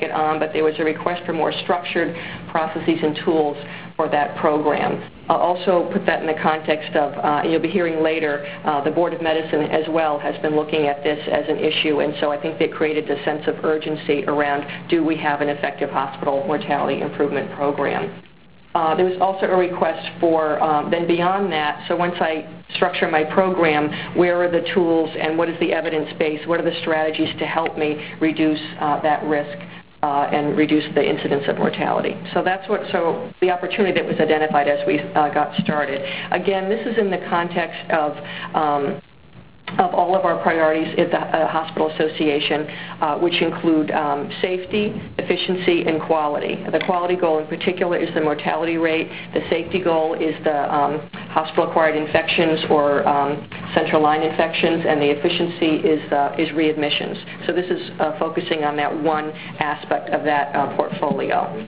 it on, but there was a request for more structured processes and tools for that program. I'll also put that in the context of, you'll be hearing later, the Board of Medicine as well has been looking at this as an issue, and so I think they created a sense of urgency around, do we have an effective hospital mortality improvement program? There was also a request for, then beyond that, so once I structure my program, where are the tools and what is the evidence base, what are the strategies to help me reduce that risk and reduce the incidence of mortality. So that's what, so the opportunity that was identified as we got started. Again, this is in the context of all of our priorities at the Hospital Association, which include safety, efficiency, and quality. The quality goal in particular is the mortality rate. The safety goal is the hospital-acquired infections or central line infections, and the efficiency is readmissions. So this is focusing on that one aspect of that portfolio.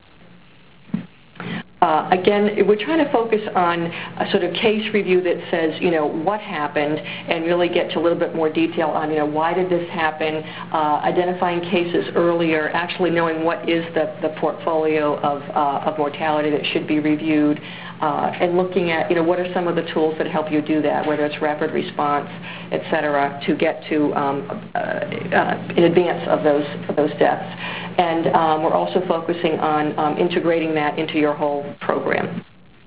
Again, we're trying to focus on a sort of case review that says, what happened, and really get to a little bit more detail on, why did this happen, identifying cases earlier, actually knowing what is the portfolio of mortality that should be reviewed, and looking at, what are some of the tools that help you do that, whether it's rapid response, et cetera, to get to in advance of those deaths. And we're also focusing on integrating that into your whole program.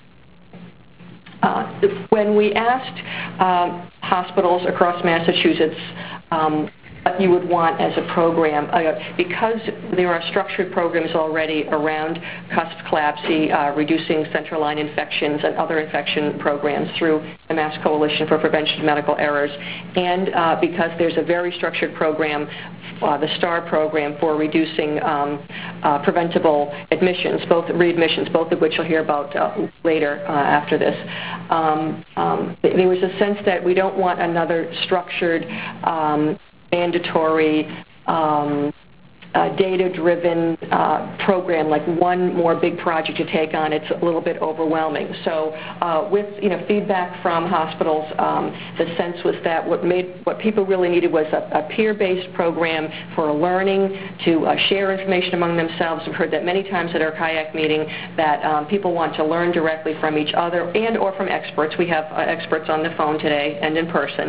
When we asked hospitals across Massachusetts what you would want as a program, because there are structured programs already around CUSP-CLABSI, reducing central line infections and other infection programs through the Mass Coalition for Prevention of Medical Errors, and because there's a very structured program, the STAR program, for reducing preventable admissions, both readmissions, both of which you'll hear about later after this. There was a sense that we don't want another structured, mandatory, data-driven program, like one more big project to take on. It's a little bit overwhelming. So with feedback from hospitals, the sense was that what people really needed was a peer-based program for learning, to share information among themselves. We've heard that many times at our kayak meeting, that people want to learn directly from each other and or from experts. We have experts on the phone today and in person,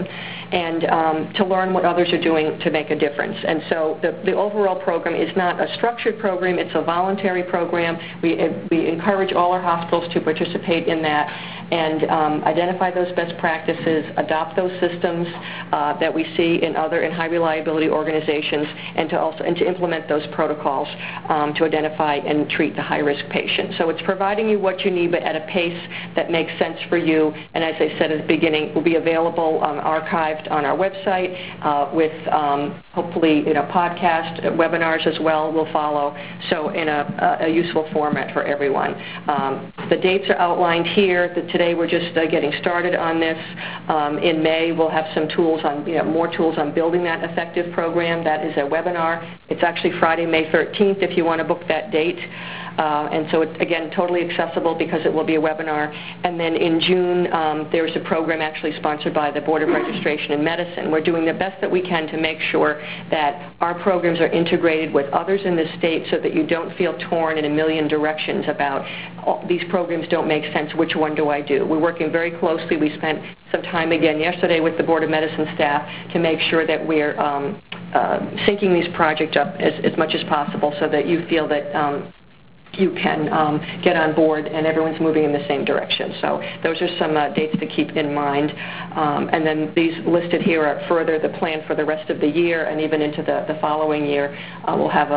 and to learn what others are doing to make a difference. And so the overall program is not a structured program, it's a voluntary program. We encourage all our hospitals to participate in that and identify those best practices, adopt those systems that we see in other high reliability organizations, and to implement those protocols to identify and treat the high-risk patient. So it's providing you what you need, but at a pace that makes sense for you, and as I said at the beginning, will be available archived on our website with hopefully podcast, webinars as well will follow, so in a useful format for everyone. The dates are outlined here. Today we're just getting started on this. In May we'll have some tools on, more tools on building that effective program. That is a webinar. It's actually Friday, May 13th if you want to book that date. And so it's, again, totally accessible because it will be a webinar. And then in June, there's a program actually sponsored by the Board of Registration in Medicine. We're doing the best that we can to make sure that our programs are integrated with others in the state so that you don't feel torn in a million directions about these programs don't make sense, which one do I do? We're working very closely. We spent some time again yesterday with the Board of Medicine staff to make sure that we're syncing these projects up as much as possible so that you feel that you can get on board and everyone's moving in the same direction. So those are some dates to keep in mind. And then these listed here are further the plan for the rest of the year and even into the following year. We'll have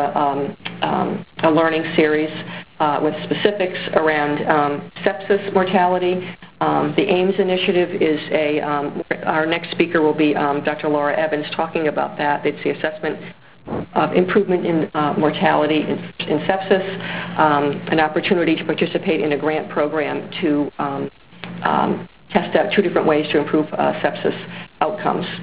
a learning series with specifics around sepsis mortality. The AIMS initiative is our next speaker will be Dr. Laura Evans talking about that. It's the assessment of improvement in mortality in sepsis, an opportunity to participate in a grant program to test out 2 different ways to improve sepsis outcomes.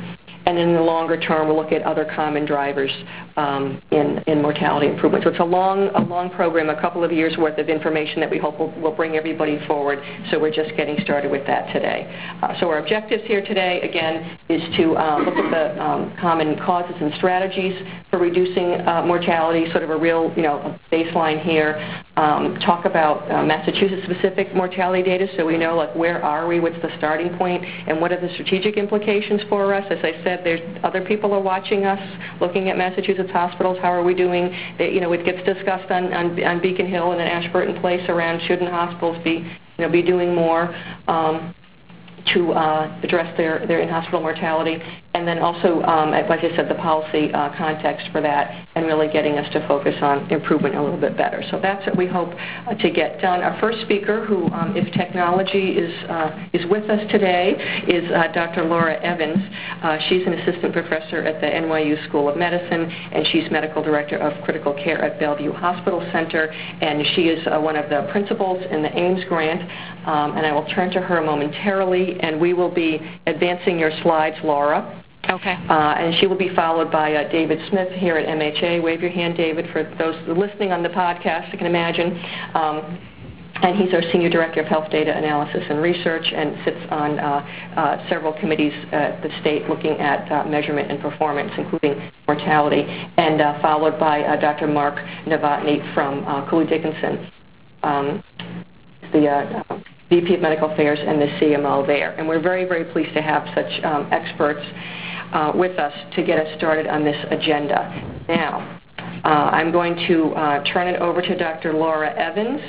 and in the longer term, we'll look at other common drivers in mortality improvement. So it's a long program, a couple of years' worth of information that we hope will bring everybody forward. So we're just getting started with that today. So our objectives here today, again, is to look at the common causes and strategies for reducing mortality, sort of a real, a baseline here. Talk about Massachusetts-specific mortality data, so we know, like, where are we, what's the starting point, and what are the strategic implications for us. As I said, there's other people are watching us, looking at Massachusetts hospitals. How are we doing? It gets discussed on Beacon Hill and in Ashburton Place around shouldn't hospitals be doing more to address their in-hospital mortality, and then also, like I said, the policy context for that, and really getting us to focus on improvement a little bit better. So that's what we hope to get done. Our first speaker, who, if technology is with us today, is Dr. Laura Evans. She's an assistant professor at the NYU School of Medicine, and she's medical director of critical care at Bellevue Hospital Center, and she is one of the principals in the Ames grant. And I will turn to her momentarily, and we will be advancing your slides, Laura. Okay. And she will be followed by David Smith here at MHA. Wave your hand, David, for those listening on the podcast, you can imagine. And he's our Senior Director of Health Data Analysis and Research and sits on several committees at the state looking at measurement and performance, including mortality, and followed by Dr. Mark Novotny from Cooley Dickinson, the VP of Medical Affairs and the CMO there. And we're very, very pleased to have such experts with us to get us started on this agenda. Now, I'm going to turn it over to Dr. Laura Evans,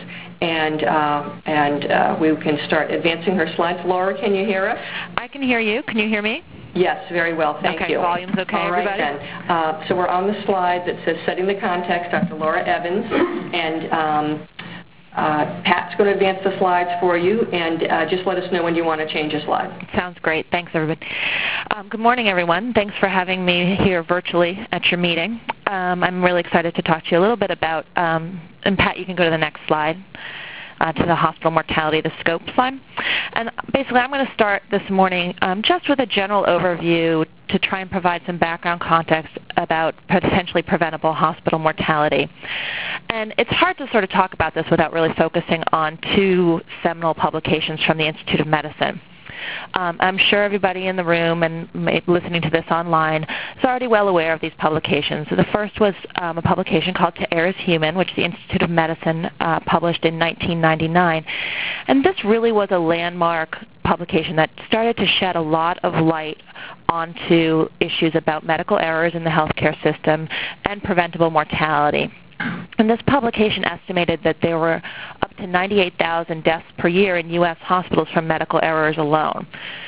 and we can start advancing her slides. Laura, can you hear us? I can hear you. Can you hear me? Yes, very well. Thank you. Volume's okay, all right, everybody? Then. So we're on the slide that says Setting the Context, Dr. Laura Evans, and Pat's going to advance the slides for you, and just let us know when you want to change a slide. Sounds great. Thanks, everybody. Good morning, everyone. Thanks for having me here virtually at your meeting. I'm really excited to talk to you a little bit about, and Pat, you can go to the next slide, to the hospital mortality, the scope slide. And basically, I'm going to start this morning just with a general overview to try and provide some background context about potentially preventable hospital mortality. And it's hard to sort of talk about this without really focusing on two seminal publications from the Institute of Medicine. I'm sure everybody in the room and listening to this online is already well aware of these publications. The first was a publication called To Err Is Human, which the Institute of Medicine published in 1999. And this really was a landmark publication that started to shed a lot of light onto issues about medical errors in the healthcare system and preventable mortality. And this publication estimated that there were up to 98,000 deaths per year in U.S. hospitals from medical errors alone.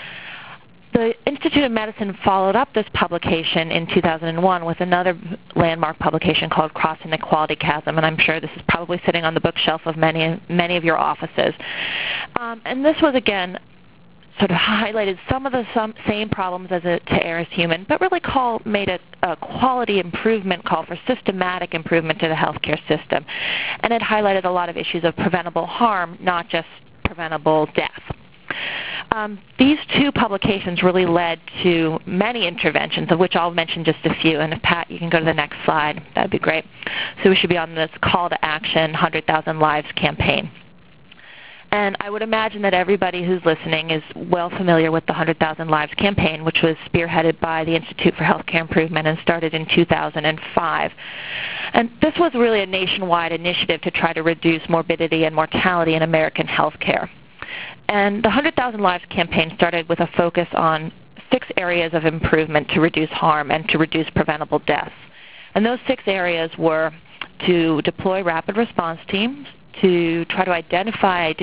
The Institute of Medicine followed up this publication in 2001 with another landmark publication called Crossing the Quality Chasm, and I'm sure this is probably sitting on the bookshelf of many of your offices. And this was, again, sort of highlighted some of the same problems as To Err Is Human, but really made a quality improvement call for systematic improvement to the healthcare system. And it highlighted a lot of issues of preventable harm, not just preventable death. These two publications really led to many interventions, of which I'll mention just a few. And if, Pat, you can go to the next slide, that would be great. So we should be on this Call to Action 100,000 Lives campaign. And I would imagine that everybody who's listening is well familiar with the 100,000 Lives campaign, which was spearheaded by the Institute for Healthcare Improvement and started in 2005. And this was really a nationwide initiative to try to reduce morbidity and mortality in American healthcare. And the 100,000 Lives campaign started with a focus on 6 areas of improvement to reduce harm and to reduce preventable deaths. And those 6 areas were to deploy rapid response teams, to try to identify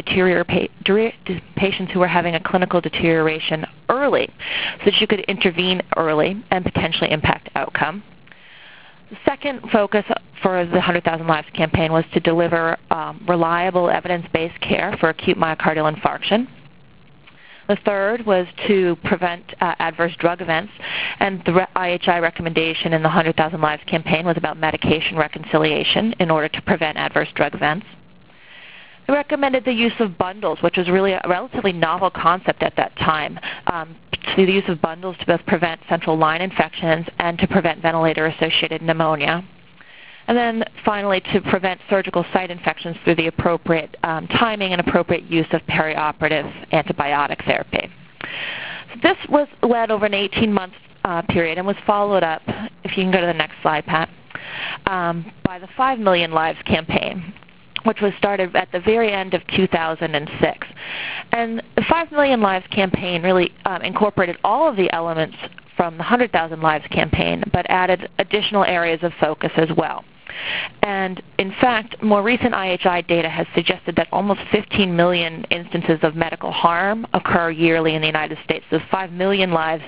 patients who were having a clinical deterioration early so that you could intervene early and potentially impact outcome. The second focus for the 100,000 Lives campaign was to deliver reliable evidence-based care for acute myocardial infarction. The third was to prevent adverse drug events, and the IHI recommendation in the 100,000 Lives campaign was about medication reconciliation in order to prevent adverse drug events. They recommended the use of bundles, which was really a relatively novel concept at that time, to the use of bundles to both prevent central line infections and to prevent ventilator-associated pneumonia. And then finally, to prevent surgical site infections through the appropriate timing and appropriate use of perioperative antibiotic therapy. So this was led over an 18-month period and was followed up, if you can go to the next slide, Pat, by the 5 Million Lives campaign, which was started at the very end of 2006. And the 5 Million Lives campaign really incorporated all of the elements from the 100,000 Lives campaign, but added additional areas of focus as well. And in fact, more recent IHI data has suggested that almost 15 million instances of medical harm occur yearly in the United States. So 5 million lives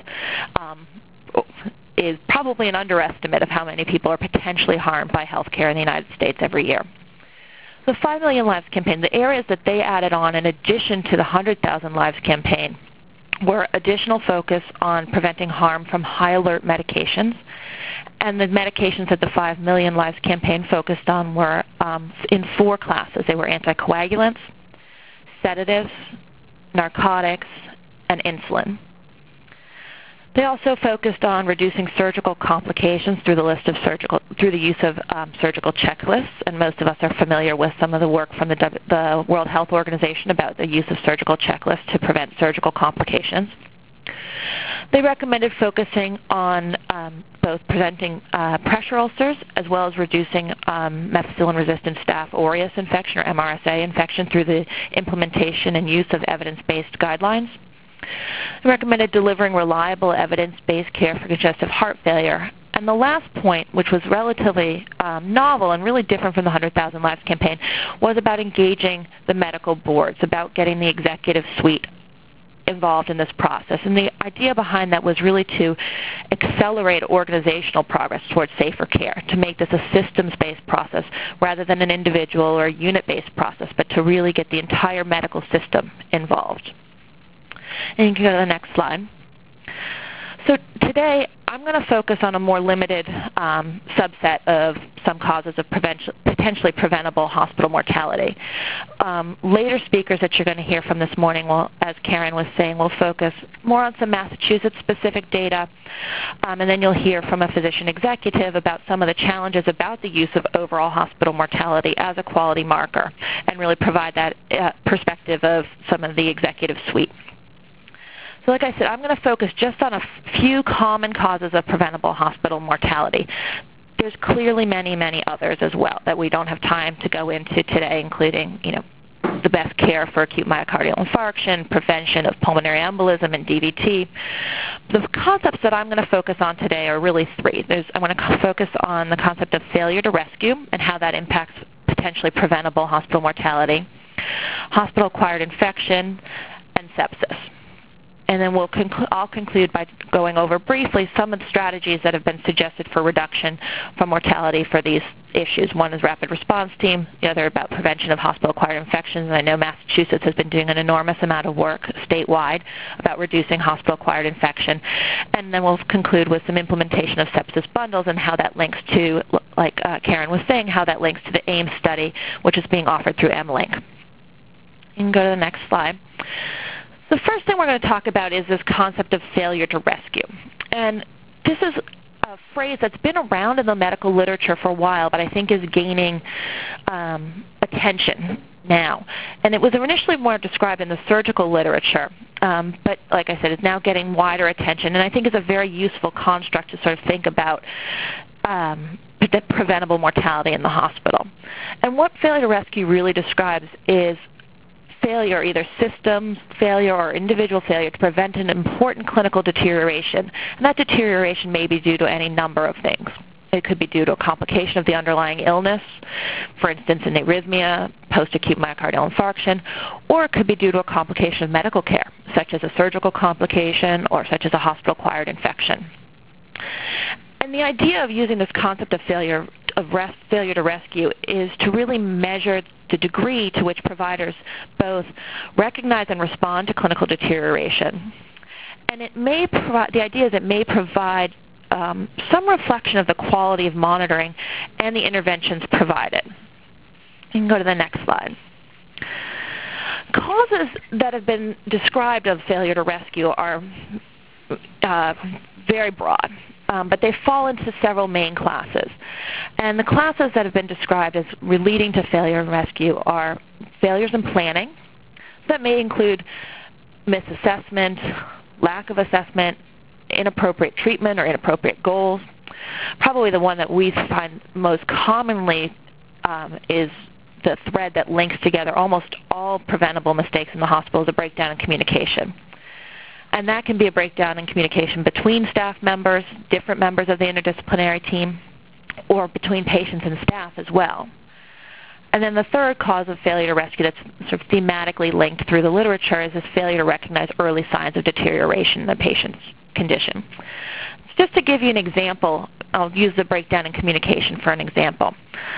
is probably an underestimate of how many people are potentially harmed by healthcare in the United States every year. The 5 Million Lives campaign, the areas that they added on in addition to the 100,000 Lives campaign were additional focus on preventing harm from high alert medications. And the medications that the 5 Million Lives campaign focused on were in 4 classes. They were anticoagulants, sedatives, narcotics, and insulin. They also focused on reducing surgical complications through the use of surgical checklists, and most of us are familiar with some of the work from the World Health Organization about the use of surgical checklists to prevent surgical complications. They recommended focusing on both preventing pressure ulcers as well as reducing methicillin-resistant Staph aureus infection or MRSA infection through the implementation and use of evidence-based guidelines. They recommended delivering reliable evidence-based care for congestive heart failure. And the last point, which was relatively novel and really different from the 100,000 Lives campaign, was about engaging the medical boards, about getting the executive suite involved in this process. And the idea behind that was really to accelerate organizational progress towards safer care, to make this a systems-based process rather than an individual or unit-based process, but to really get the entire medical system involved. And you can go to the next slide. So today, I'm going to focus on a more limited subset of some causes of potentially preventable hospital mortality. Later speakers that you're going to hear from this morning, will, as Karen was saying, will focus more on some Massachusetts-specific data, and then you'll hear from a physician executive about some of the challenges about the use of overall hospital mortality as a quality marker, and really provide that perspective of some of the executive suite. So like I said, I'm going to focus just on a few common causes of preventable hospital mortality. There's clearly many, many others as well that we don't have time to go into today, including, the best care for acute myocardial infarction, prevention of pulmonary embolism and DVT. The concepts that I'm going to focus on today are really 3. I'm going to focus on the concept of failure to rescue and how that impacts potentially preventable hospital mortality, hospital-acquired infection, and sepsis. And then I'll conclude by going over briefly some of the strategies that have been suggested for reduction from mortality for these issues. One is rapid response team, the other about prevention of hospital-acquired infections. And I know Massachusetts has been doing an enormous amount of work statewide about reducing hospital-acquired infection. And then we'll conclude with some implementation of sepsis bundles and how that links to, like Karen was saying, how that links to the AIMS study, which is being offered through MLink. You can go to the next slide. The first thing we're going to talk about is this concept of failure to rescue. And this is a phrase that's been around in the medical literature for a while, but I think is gaining attention now. And it was initially more described in the surgical literature, but like I said, it's now getting wider attention, and I think is a very useful construct to sort of think about preventable mortality in the hospital. And what failure to rescue really describes is failure, either systems failure or individual failure, to prevent an important clinical deterioration. And that deterioration may be due to any number of things. It could be due to a complication of the underlying illness, for instance, an arrhythmia, post-acute myocardial infarction, or it could be due to a complication of medical care, such as a surgical complication or such as a hospital-acquired infection. And the idea of using this concept of failure to rescue is to really measure the degree to which providers both recognize and respond to clinical deterioration. And the idea is it may provide some reflection of the quality of monitoring and the interventions provided. You can go to the next slide. Causes that have been described of failure to rescue are very broad, but they fall into several main classes. And the classes that have been described as leading to failure to rescue are failures in planning. That may include misassessment, lack of assessment, inappropriate treatment or inappropriate goals. Probably the one that we find most commonly is the thread that links together almost all preventable mistakes in the hospital is a breakdown in communication. And that can be a breakdown in communication between staff members, different members of the interdisciplinary team, or between patients and staff as well. And then the third cause of failure to rescue that's sort of thematically linked through the literature is this failure to recognize early signs of deterioration in the patient's condition. Just to give you an example, I'll use the breakdown in communication for an example.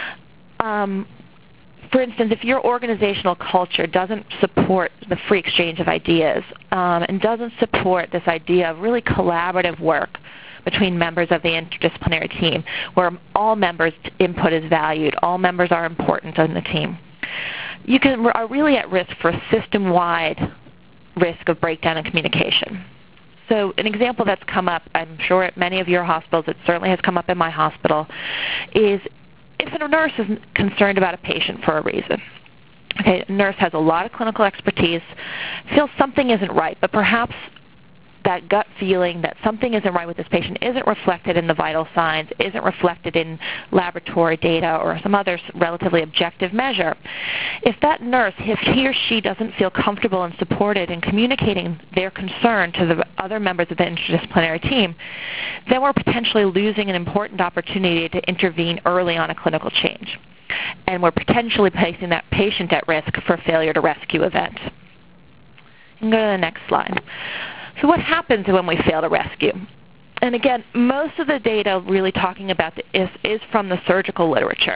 For instance, if your organizational culture doesn't support the free exchange of ideas and doesn't support this idea of really collaborative work between members of the interdisciplinary team, where all members' input is valued, all members are important on the team, you are really at risk for a system-wide risk of breakdown in communication. So an example that's come up, I'm sure at many of your hospitals, it certainly has come up in my hospital, is if a nurse is concerned about a patient for a reason. Okay, a nurse has a lot of clinical expertise, feels something isn't right, but perhaps that gut feeling that something isn't right with this patient isn't reflected in the vital signs, isn't reflected in laboratory data or some other relatively objective measure. If that nurse, if he or she doesn't feel comfortable and supported in communicating their concern to the other members of the interdisciplinary team, then we're potentially losing an important opportunity to intervene early on a clinical change. And we're potentially placing that patient at risk for a failure to rescue event. You can go to the next slide. So what happens when we fail to rescue? And again, most of the data really talking about this is from the surgical literature.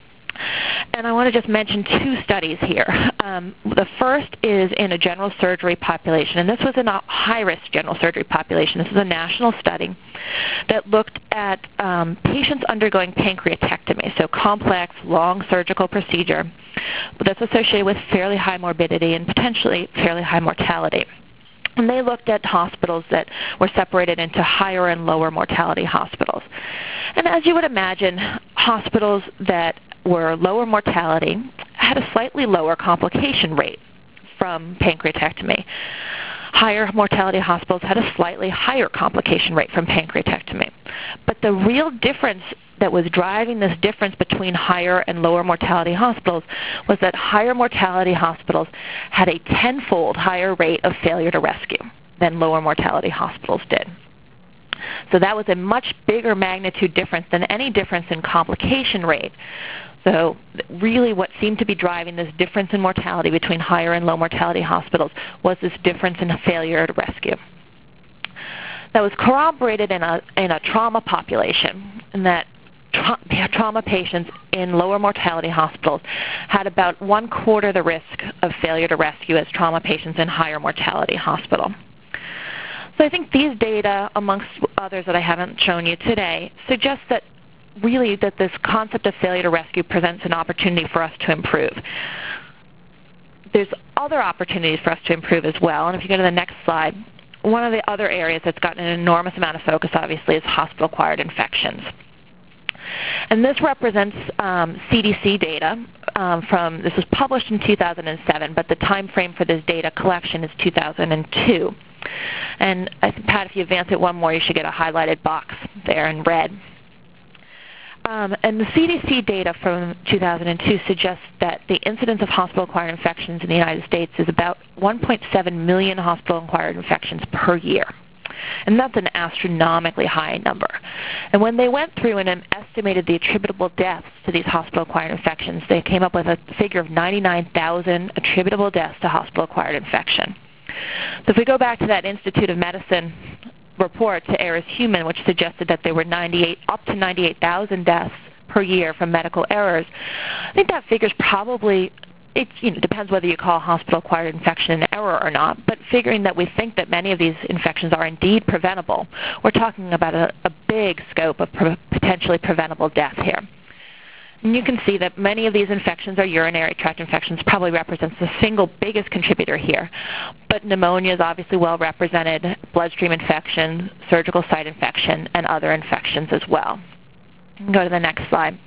And I want to just mention two studies here. The first is in a general surgery population, and this was in a high-risk general surgery population. This is a national study that looked at patients undergoing pancreatectomy, so complex, long surgical procedure that's associated with fairly high morbidity and potentially fairly high mortality. And they looked at hospitals that were separated into higher and lower mortality hospitals. And as you would imagine, hospitals that were lower mortality had a slightly lower complication rate from pancreatectomy. Higher mortality hospitals had a slightly higher complication rate from pancreatectomy. But the real difference that was driving this difference between higher and lower mortality hospitals was that higher mortality hospitals had a tenfold higher rate of failure to rescue than lower mortality hospitals did. So that was a much bigger magnitude difference than any difference in complication rate. So really what seemed to be driving this difference in mortality between higher and low mortality hospitals was this difference in failure to rescue. That was corroborated in a trauma population, in that trauma patients in lower mortality hospitals had about 1/4 the risk of failure to rescue as trauma patients in higher mortality hospital. So I think these data, amongst others that I haven't shown you today, suggest that really that this concept of failure to rescue presents an opportunity for us to improve. There's other opportunities for us to improve as well, and if you go to the next slide, one of the other areas that's gotten an enormous amount of focus, obviously, is hospital-acquired infections. And this represents CDC data this was published in 2007, but the time frame for this data collection is 2002. And I think, Pat, if you advance it one more, you should get a highlighted box there in red. And the CDC data from 2002 suggests that the incidence of hospital-acquired infections in the United States is about 1.7 million hospital-acquired infections per year. And that's an astronomically high number. And when they went through and estimated the attributable deaths to these hospital-acquired infections, they came up with a figure of 99,000 attributable deaths to hospital-acquired infection. So if we go back to that Institute of Medicine report to Errors Human, which suggested that there were up to 98,000 deaths per year from medical errors, I think that figure's probably, it depends whether you call hospital-acquired infection an error or not, but figuring that we think that many of these infections are indeed preventable, we're talking about a big scope of potentially preventable death here. And you can see that many of these infections are urinary tract infections, probably represents the single biggest contributor here. But pneumonia is obviously well represented, bloodstream infection, surgical site infection, and other infections as well. You can go to the next slide.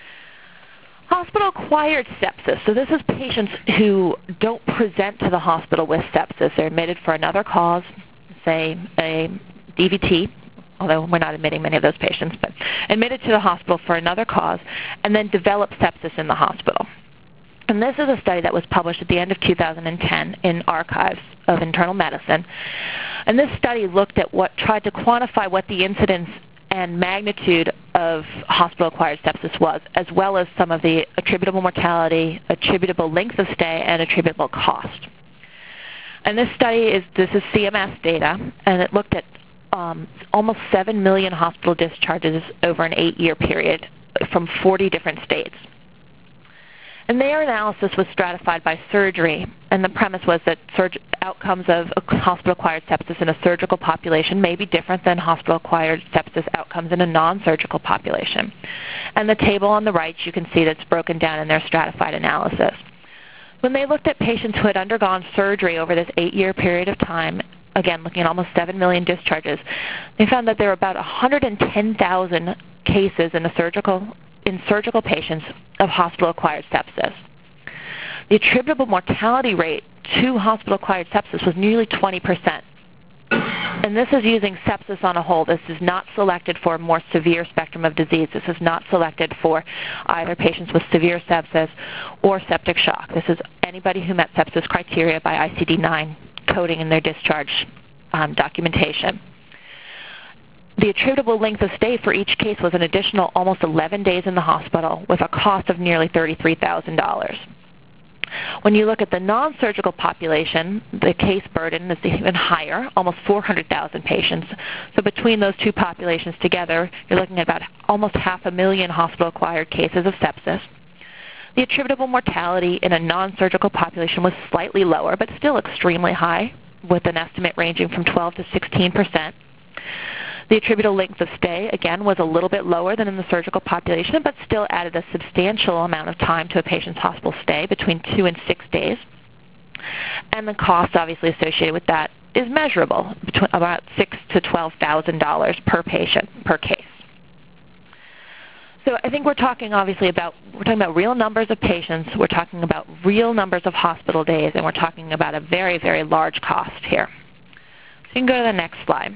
Hospital-acquired sepsis. So this is patients who don't present to the hospital with sepsis. They're admitted for another cause, say a DVT, although we're not admitting many of those patients, but admitted to the hospital for another cause, and then develop sepsis in the hospital. And this is a study that was published at the end of 2010 in Archives of Internal Medicine. And this study looked at tried to quantify what the incidence and magnitude of hospital-acquired sepsis was, as well as some of the attributable mortality, attributable length of stay, and attributable cost. And this study this is CMS data, and it looked at almost 7 million hospital discharges over an 8-year period from 40 different states. And their analysis was stratified by surgery, and the premise was that outcomes of hospital-acquired sepsis in a surgical population may be different than hospital-acquired sepsis outcomes in a non-surgical population. And the table on the right, you can see that's broken down in their stratified analysis. When they looked at patients who had undergone surgery over this 8-year period of time, again, looking at almost 7 million discharges, they found that there were about 110,000 cases in surgical patients of hospital-acquired sepsis. The attributable mortality rate to hospital-acquired sepsis was nearly 20%. And this is using sepsis on a whole. This is not selected for a more severe spectrum of disease. This is not selected for either patients with severe sepsis or septic shock. This is anybody who met sepsis criteria by ICD-9 coding in their discharge documentation. The attributable length of stay for each case was an additional almost 11 days in the hospital with a cost of nearly $33,000. When you look at the non-surgical population, the case burden is even higher, almost 400,000 patients. So between those two populations together, you're looking at about almost 500,000 hospital-acquired cases of sepsis. The attributable mortality in a non-surgical population was slightly lower, but still extremely high, with an estimate ranging from 12 to 16%. The attributable length of stay, again, was a little bit lower than in the surgical population, but still added a substantial amount of time to a patient's hospital stay, between 2 and 6 days. And the cost, obviously, associated with that is measurable, between about $6,000 to $12,000 per patient, per case. So I think we're talking, obviously, about real numbers of patients, we're talking about real numbers of hospital days, and we're talking about a very, very large cost here. So you can go to the next slide.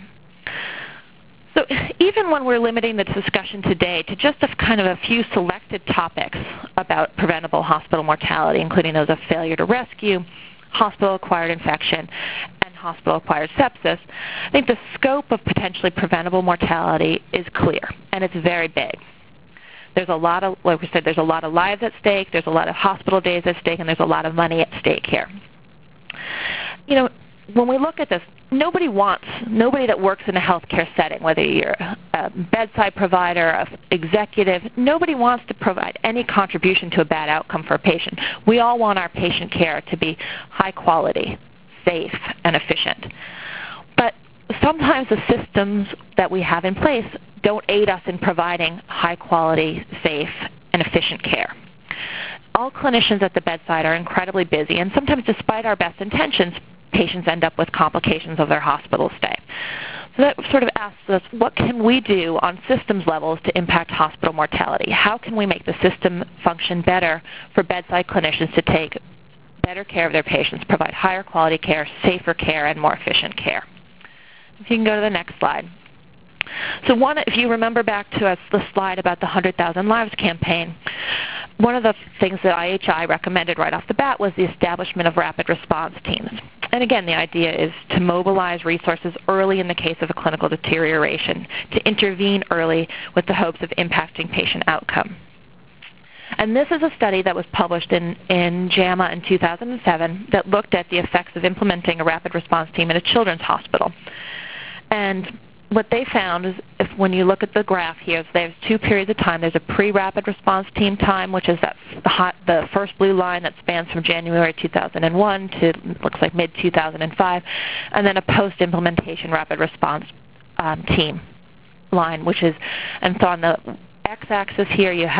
So even when we're limiting the discussion today to just a few selected topics about preventable hospital mortality, including those of failure to rescue, hospital-acquired infection, and hospital-acquired sepsis, I think the scope of potentially preventable mortality is clear, and it's very big. There's a lot of, like we said, there's a lot of lives at stake, there's a lot of hospital days at stake, and there's a lot of money at stake here. You know, when we look at this, nobody that works in a healthcare setting, whether you're a bedside provider, an executive, nobody wants to provide any contribution to a bad outcome for a patient. We all want our patient care to be high quality, safe, and efficient. But sometimes the systems that we have in place don't aid us in providing high quality, safe, and efficient care. All clinicians at the bedside are incredibly busy, and sometimes despite our best intentions, patients end up with complications of their hospital stay. So that sort of asks us, what can we do on systems levels to impact hospital mortality? How can we make the system function better for bedside clinicians to take better care of their patients, provide higher quality care, safer care, and more efficient care? If you can go to the next slide. So if you remember back to the slide about the 100,000 Lives campaign, one of the things that IHI recommended right off the bat was the establishment of rapid response teams. And again, the idea is to mobilize resources early in the case of a clinical deterioration, to intervene early with the hopes of impacting patient outcome. And this is a study that was published in JAMA in 2007 that looked at the effects of implementing a rapid response team in a children's hospital. And what they found is, when you look at the graph here, there's 2 periods of time. There's a pre-rapid response team time, which is the first blue line that spans from January 2001 to, looks like, mid-2005, and then a post-implementation rapid response team line, which is, and so on the x-axis here you have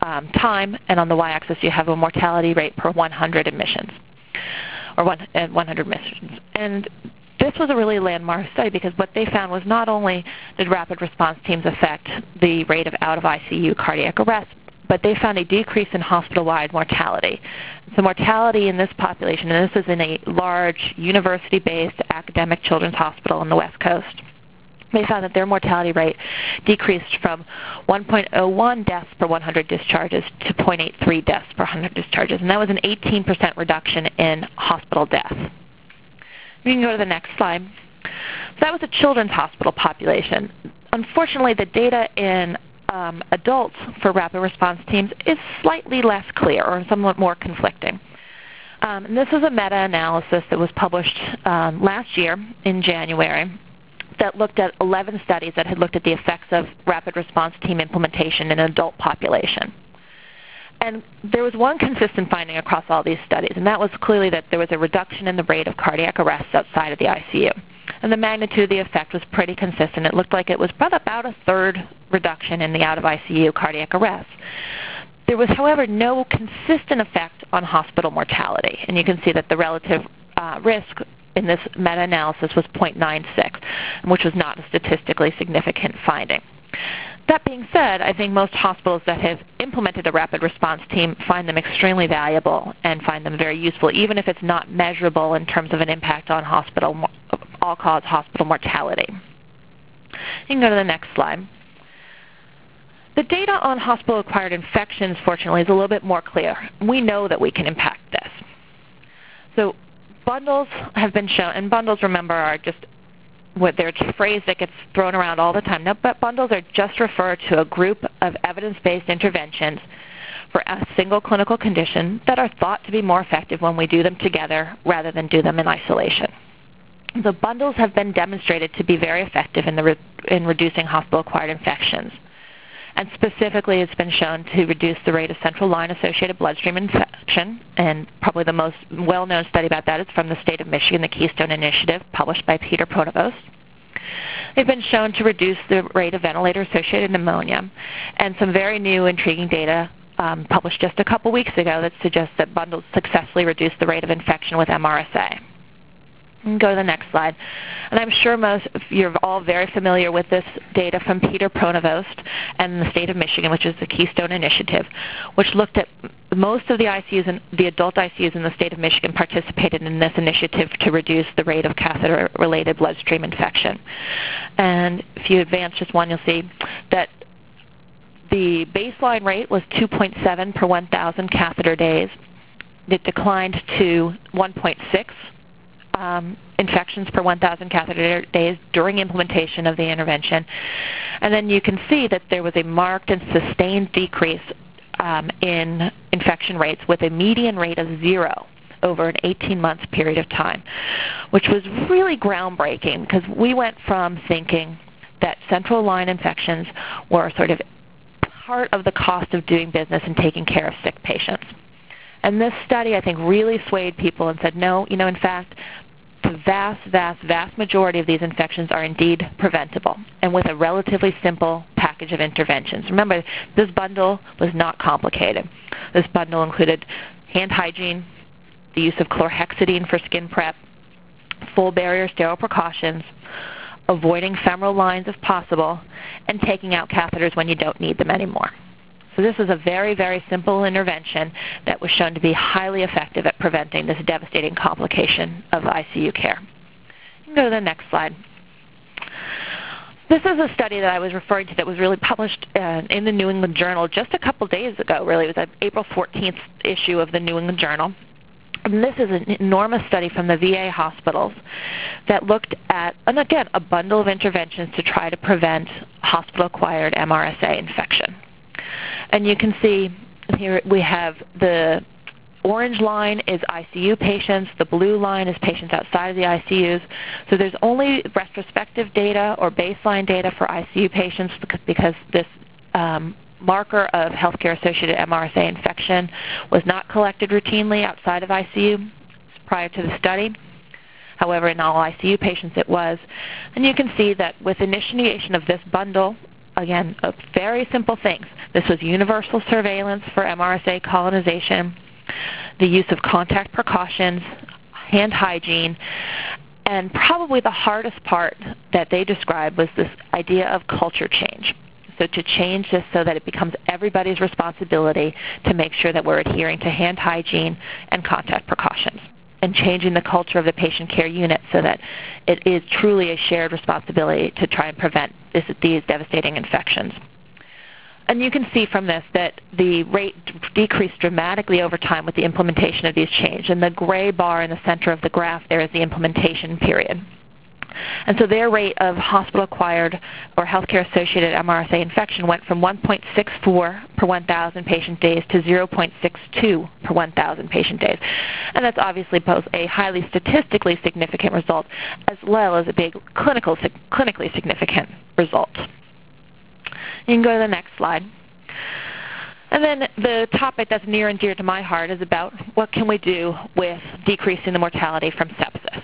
time, and on the y-axis you have a mortality rate per 100 admissions, or 100 admissions. And this was a really landmark study because what they found was not only did rapid response teams affect the rate of out-of-ICU cardiac arrest, but they found a decrease in hospital-wide mortality. So mortality in this population, and this is in a large university-based academic children's hospital on the West Coast, they found that their mortality rate decreased from 1.01 deaths per 100 discharges to 0.83 deaths per 100 discharges, and that was an 18% reduction in hospital death. You can go to the next slide. So that was a children's hospital population. Unfortunately, the data in adults for rapid response teams is slightly less clear or somewhat more conflicting. And this is a meta-analysis that was published last year in January that looked at 11 studies that had looked at the effects of rapid response team implementation in an adult population. And there was one consistent finding across all these studies, and that was clearly that there was a reduction in the rate of cardiac arrests outside of the ICU. And the magnitude of the effect was pretty consistent. It looked like it was about a third reduction in the out-of-ICU cardiac arrests. There was, however, no consistent effect on hospital mortality. And you can see that the relative risk in this meta-analysis was 0.96, which was not a statistically significant finding. That being said, I think most hospitals that have implemented a rapid response team find them extremely valuable and find them very useful, even if it's not measurable in terms of an impact on all-cause hospital mortality. You can go to the next slide. The data on hospital-acquired infections, fortunately, is a little bit more clear. We know that we can impact this. So bundles have been shown, and bundles, remember, are just they're a phrase that gets thrown around all the time. No, but bundles are just referred to a group of evidence-based interventions for a single clinical condition that are thought to be more effective when we do them together rather than do them in isolation. The bundles have been demonstrated to be very effective in reducing hospital-acquired infections. And specifically, it's been shown to reduce the rate of central line-associated bloodstream infection, and probably the most well-known study about that is from the state of Michigan, the Keystone Initiative, published by Peter Pronovost. They've been shown to reduce the rate of ventilator-associated pneumonia, and some very new, intriguing data published just a couple weeks ago that suggests that bundles successfully reduce the rate of infection with MRSA. Go to the next slide. And I'm sure you're all very familiar with this data from Peter Pronovost and the state of Michigan, which is the Keystone Initiative, which looked at most of the ICUs and the adult ICUs in the state of Michigan participated in this initiative to reduce the rate of catheter-related bloodstream infection. And if you advance just one, you'll see that the baseline rate was 2.7 per 1,000 catheter days. It declined to 1.6. Infections per 1,000 catheter days during implementation of the intervention. And then you can see that there was a marked and sustained decrease in infection rates with a median rate of 0 over an 18-month period of time, which was really groundbreaking because we went from thinking that central line infections were sort of part of the cost of doing business and taking care of sick patients. And this study, I think, really swayed people and said, no, in fact, the vast majority of these infections are indeed preventable, and with a relatively simple package of interventions. Remember, this bundle was not complicated. This bundle included hand hygiene, the use of chlorhexidine for skin prep, full barrier sterile precautions, avoiding femoral lines if possible, and taking out catheters when you don't need them anymore. So this is a very, very simple intervention that was shown to be highly effective at preventing this devastating complication of ICU care. You can go to the next slide. This is a study that I was referring to that was really published in the New England Journal just a couple days ago, really. It was an April 14th issue of the New England Journal. And this is an enormous study from the VA hospitals that looked at, and again, a bundle of interventions to try to prevent hospital-acquired MRSA infection. And you can see here we have the orange line is ICU patients, the blue line is patients outside of the ICUs. So there's only retrospective data or baseline data for ICU patients because this marker of healthcare-associated MRSA infection was not collected routinely outside of ICU prior to the study. However, in all ICU patients it was. And you can see that with initiation of this bundle again, very simple things. This was universal surveillance for MRSA colonization, the use of contact precautions, hand hygiene, and probably the hardest part that they described was this idea of culture change. So to change this so that it becomes everybody's responsibility to make sure that we're adhering to hand hygiene and contact precautions, and changing the culture of the patient care unit so that it is truly a shared responsibility to try and prevent these devastating infections. And you can see from this that the rate decreased dramatically over time with the implementation of these changes. And the gray bar in the center of the graph there is the implementation period. And so their rate of hospital-acquired or healthcare-associated MRSA infection went from 1.64 per 1,000 patient days to 0.62 per 1,000 patient days. And that's obviously both a highly statistically significant result as well as a big clinically significant result. You can go to the next slide. And then the topic that's near and dear to my heart is about what can we do with decreasing the mortality from sepsis.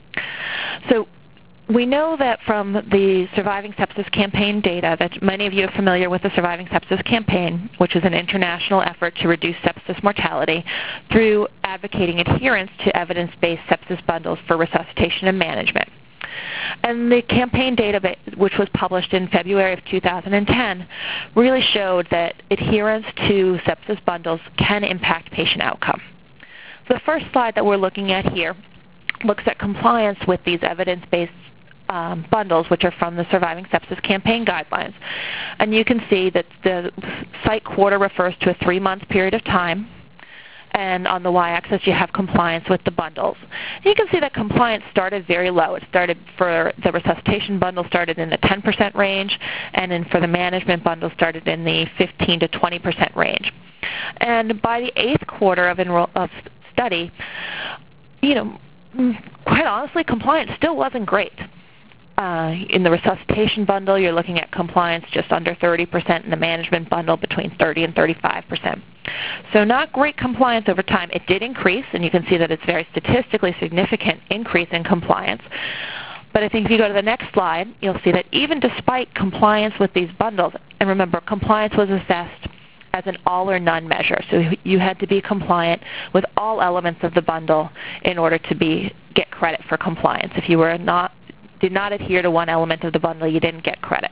So we know that from the Surviving Sepsis Campaign data that many of you are familiar with the Surviving Sepsis Campaign, which is an international effort to reduce sepsis mortality through advocating adherence to evidence-based sepsis bundles for resuscitation and management. And the campaign data, which was published in February of 2010, really showed that adherence to sepsis bundles can impact patient outcome. The first slide that we're looking at here looks at compliance with these evidence-based bundles, which are from the Surviving Sepsis Campaign guidelines. And you can see that the site quarter refers to a 3-month period of time. And on the y-axis, you have compliance with the bundles. And you can see that compliance started very low. It started for the resuscitation bundle started in the 10% range, and then for the management bundle started in the 15 to 20% range. And by the 8th quarter of study, quite honestly, compliance still wasn't great. In the resuscitation bundle, you're looking at compliance just under 30%, in the management bundle between 30 and 35%. So not great compliance over time. It did increase, and you can see that it's very statistically significant increase in compliance. But I think if you go to the next slide, you'll see that even despite compliance with these bundles, and remember, compliance was assessed as an all or none measure. So you had to be compliant with all elements of the bundle in order to get credit for compliance. If you did not adhere to one element of the bundle, you didn't get credit.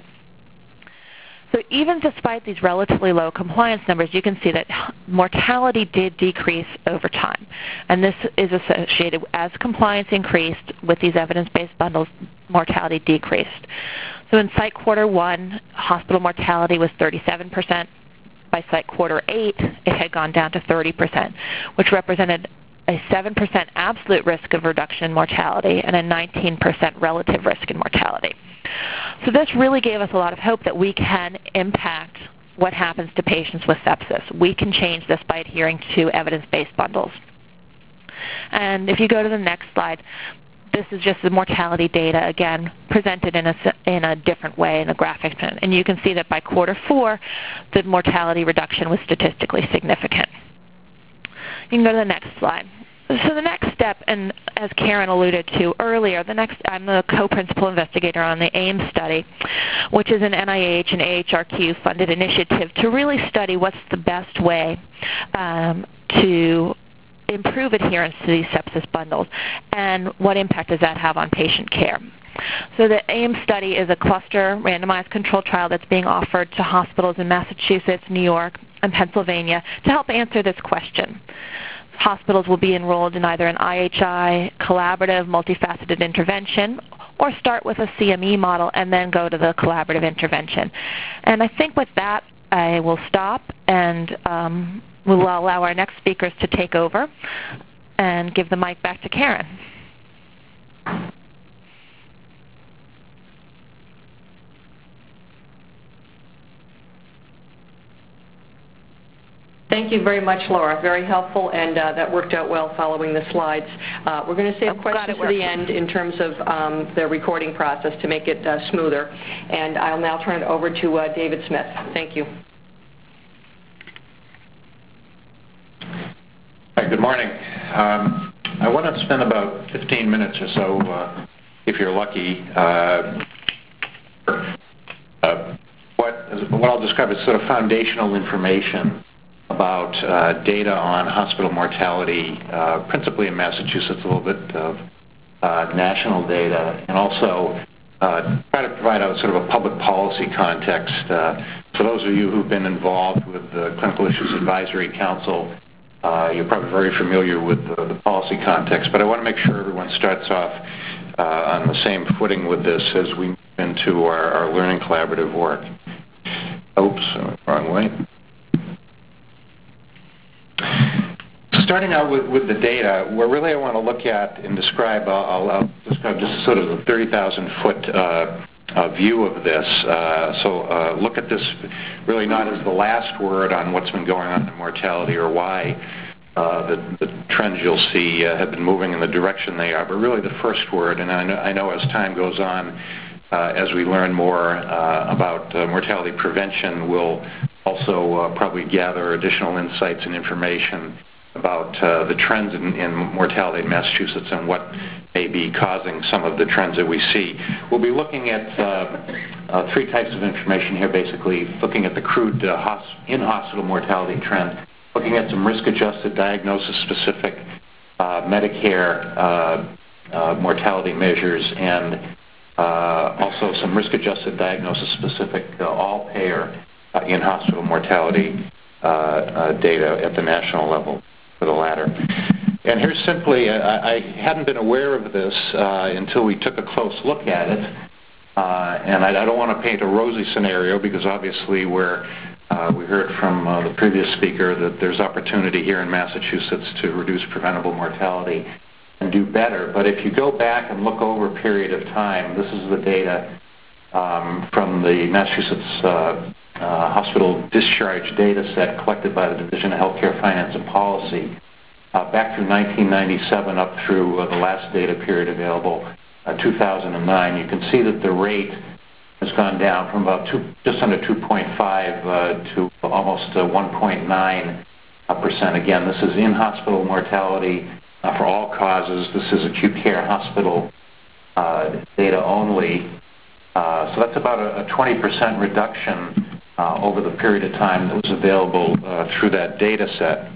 So even despite these relatively low compliance numbers, you can see that mortality did decrease over time. And this is associated as compliance increased with these evidence-based bundles, mortality decreased. So in site quarter 1, hospital mortality was 37%. By site quarter 8, it had gone down to 30%, which represented a 7% absolute risk of reduction in mortality and a 19% relative risk in mortality. So this really gave us a lot of hope that we can impact what happens to patients with sepsis. We can change this by adhering to evidence-based bundles. And if you go to the next slide, this is just the mortality data, again, presented in a different way in a graphic. And you can see that by quarter 4, the mortality reduction was statistically significant. You can go to the next slide. So the next step, and as Karen alluded to earlier, I'm the co-principal investigator on the AIM study, which is an NIH and AHRQ-funded initiative to really study what's the best way to improve adherence to these sepsis bundles, and what impact does that have on patient care. So the AIM study is a cluster randomized controlled trial that's being offered to hospitals in Massachusetts, New York, and Pennsylvania to help answer this question. Hospitals will be enrolled in either an IHI collaborative multifaceted intervention or start with a CME model and then go to the collaborative intervention. And I think with that, I will stop and we'll allow our next speakers to take over and give the mic back to Karen. Thank you very much, Laura. Very helpful, and that worked out well following the slides. We're going to save questions to the end in terms of the recording process to make it smoother. And I'll now turn it over to David Smith. Thank you. Hi, good morning. I want to spend about 15 minutes or so, if you're lucky, what what I'll describe as sort of foundational information about data on hospital mortality, principally in Massachusetts, a little bit of national data, and also try to provide a sort of a public policy context. For those of you who've been involved with the Clinical Issues Advisory Council, you're probably very familiar with the policy context, but I want to make sure everyone starts off on the same footing with this as we move into our learning collaborative work. Oops, wrong way. Starting out with the data, where really I want to look at and describe, I'll describe just sort of the 30,000-foot view of this. So look at this really not as the last word on what's been going on in mortality or why the trends you'll see have been moving in the direction they are, but really the first word. And I know as time goes on, as we learn more about mortality prevention, we'll also probably gather additional insights and information about the trends in mortality in Massachusetts and what may be causing some of the trends that we see. We'll be looking at three types of information here, basically looking at the crude in-hospital mortality trend, looking at some risk-adjusted diagnosis-specific Medicare mortality measures, and also some risk-adjusted diagnosis-specific all-payer in-hospital mortality data at the national level for the latter. And here's simply, I hadn't been aware of this until we took a close look at it, and I don't want to paint a rosy scenario because obviously we heard from the previous speaker that there's opportunity here in Massachusetts to reduce preventable mortality and do better. But if you go back and look over a period of time, this is the data from the Massachusetts hospital discharge data set collected by the Division of Healthcare Finance and Policy back through 1997 up through the last data period available, 2009. You can see that the rate has gone down from about just under 2.5 to almost 1.9%. Again, this is in-hospital mortality for all causes. This is acute care hospital data only. So that's about a 20% reduction over the period of time that was available through that data set.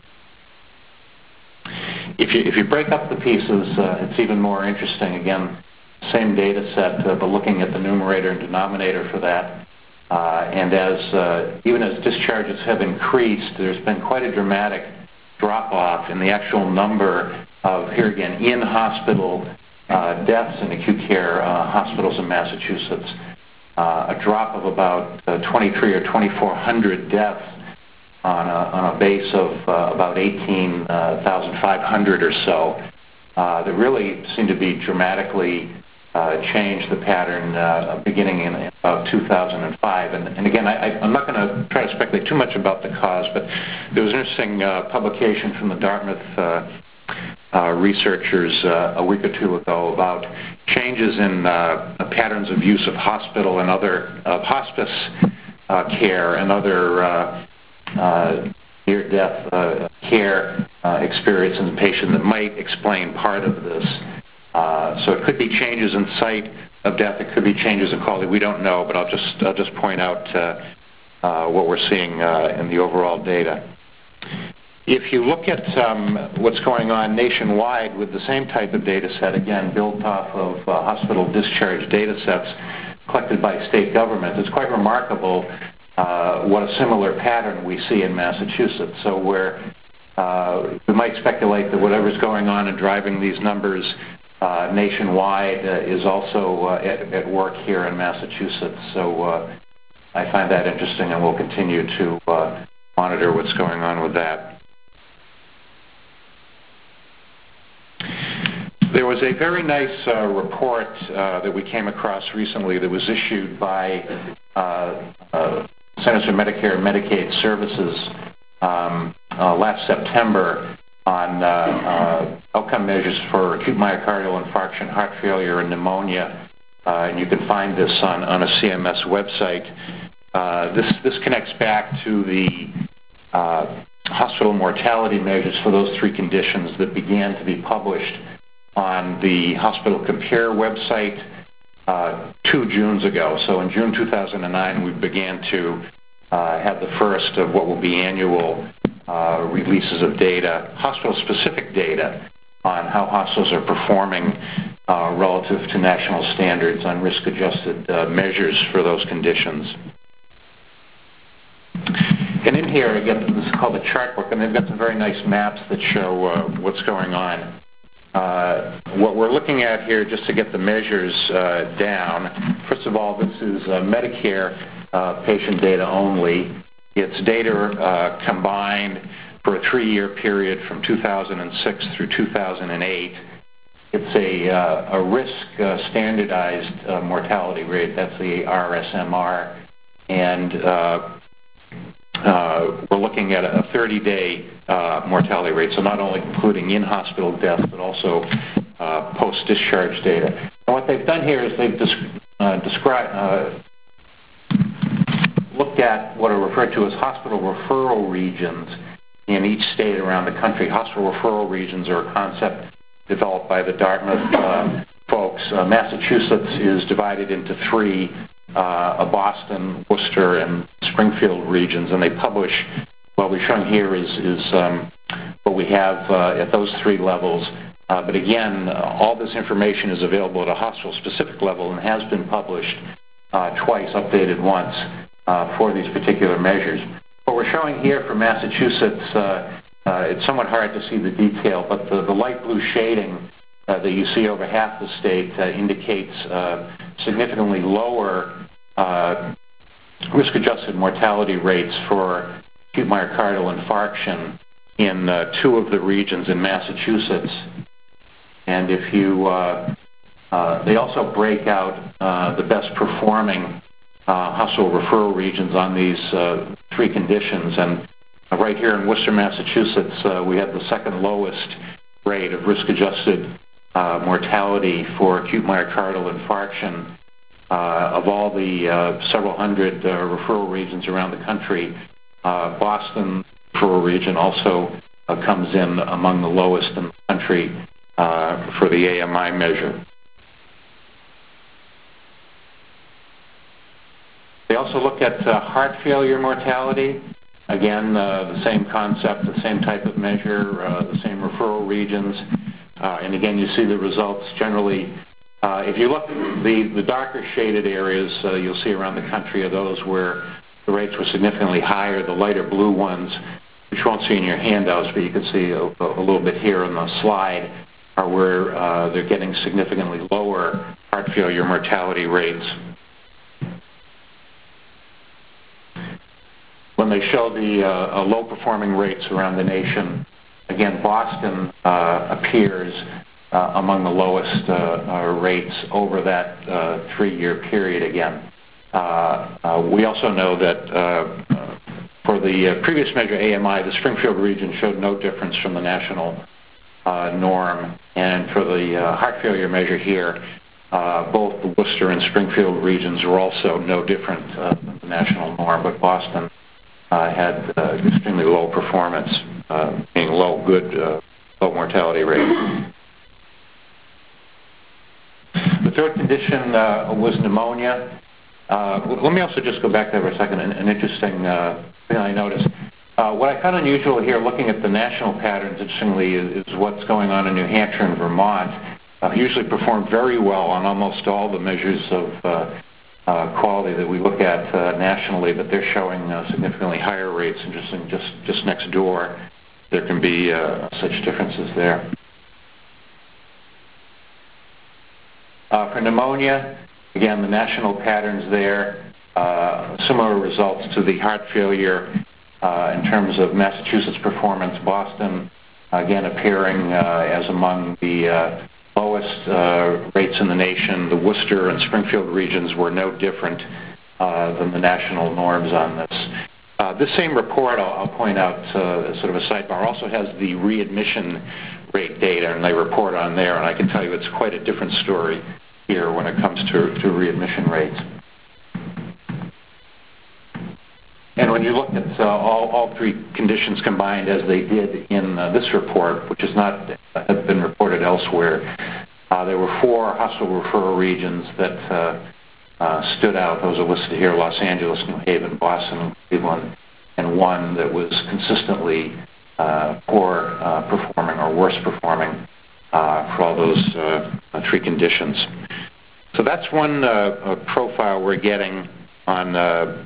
If you break up the pieces, it's even more interesting. Again, same data set, but looking at the numerator and denominator for that. And even as discharges have increased, there's been quite a dramatic drop-off in the actual number of, here again, in-hospital deaths in acute care hospitals in Massachusetts. A drop of about 2,300 or 2,400 deaths on a base of about 18,500 or so. That really seem to be dramatically changed the pattern beginning in about 2005. And again, I'm not going to try to speculate too much about the cause, but there was an interesting publication from the Dartmouth researchers a week or two ago about changes in patterns of use of hospital and other hospice care and other near-death care experience in the patient that might explain part of this. So it could be changes in site of death. It could be changes in quality. We don't know, but I'll just point out what we're seeing in the overall data. If you look at what's going on nationwide with the same type of data set, again, built off of hospital discharge data sets collected by state governments, it's quite remarkable what a similar pattern we see in Massachusetts. So where we might speculate that whatever's going on and driving these numbers nationwide is also at work here in Massachusetts. So I find that interesting, and we'll continue to monitor what's going on with that. There was a very nice report that we came across recently that was issued by Centers for Medicare and Medicaid Services last September on outcome measures for acute myocardial infarction, heart failure, and pneumonia. And you can find this on a CMS website. This connects back to the hospital mortality measures for those three conditions that began to be published on the Hospital Compare website 2 Junes ago. So in June 2009, we began to have the first of what will be annual releases of data, hospital-specific data, on how hospitals are performing relative to national standards on risk-adjusted measures for those conditions. And in here, again, this is called the chart book, and they've got some very nice maps that show what's going on. What we're looking at here, just to get the measures down, first of all, this is Medicare patient data only. It's data combined for a 3-year period from 2006 through 2008. It's a risk standardized mortality rate. That's the RSMR. And we're looking at a 30-day mortality rate, so not only including in-hospital deaths, but also post-discharge data. And what they've done here is they've looked at what are referred to as hospital referral regions in each state around the country. Hospital referral regions are a concept developed by the Dartmouth folks. Massachusetts is divided into 3, Boston, Worcester, and Springfield regions, and they publish, what we're showing here is what we have at those 3 levels. But again, all this information is available at a hospital-specific level and has been published twice, updated once, for these particular measures. What we're showing here for Massachusetts, it's somewhat hard to see the detail, but the light blue shading that you see over half the state indicates significantly lower risk-adjusted mortality rates for acute myocardial infarction in 2 of the regions in Massachusetts. And if you, they also break out the best performing hospital referral regions on these 3 conditions. And right here in Worcester, Massachusetts, we have the 2nd lowest rate of risk-adjusted mortality for acute myocardial infarction of all the several hundred referral regions around the country. Boston referral region also comes in among the lowest in the country for the AMI measure. They also look at heart failure mortality. Again, the same concept, the same type of measure, the same referral regions. And again, you see the results generally. If you look, the darker shaded areas you'll see around the country are those where the rates were significantly higher. The lighter blue ones, which you won't see in your handouts, but you can see a little bit here on the slide, are where they're getting significantly lower heart failure mortality rates. When they show the low-performing rates around the nation, again, Boston appears among the lowest rates over that 3-year period again. We also know that for the previous measure, AMI, the Springfield region showed no difference from the national norm. And for the heart failure measure here, both the Worcester and Springfield regions were also no different than the national norm, but Boston had extremely low performance, meaning low mortality rate. The 3rd condition was pneumonia. Let me also just go back there for a second. An interesting thing I noticed. What I found unusual here, looking at the national patterns, interestingly, is what's going on in New Hampshire and Vermont. Usually perform very well on almost all the measures of quality that we look at nationally, but they're showing significantly higher rates. Interesting, just next door, there can be such differences there. For pneumonia, again, the national patterns there, similar results to the heart failure in terms of Massachusetts performance. Boston, again, appearing as among the lowest rates in the nation. The Worcester and Springfield regions were no different than the national norms on this. This same report, I'll point out as sort of a sidebar, also has the readmission rate data, and they report on there, and I can tell you it's quite a different story here when it comes to readmission rates. And when you look at all 3 conditions combined as they did in this report, which has not been reported elsewhere, There were 4 hospital referral regions that stood out. Those are listed here: Los Angeles, New Haven, Boston, Cleveland, and 1 that was consistently poor performing or worse performing for all those 3 conditions. So that's one profile we're getting on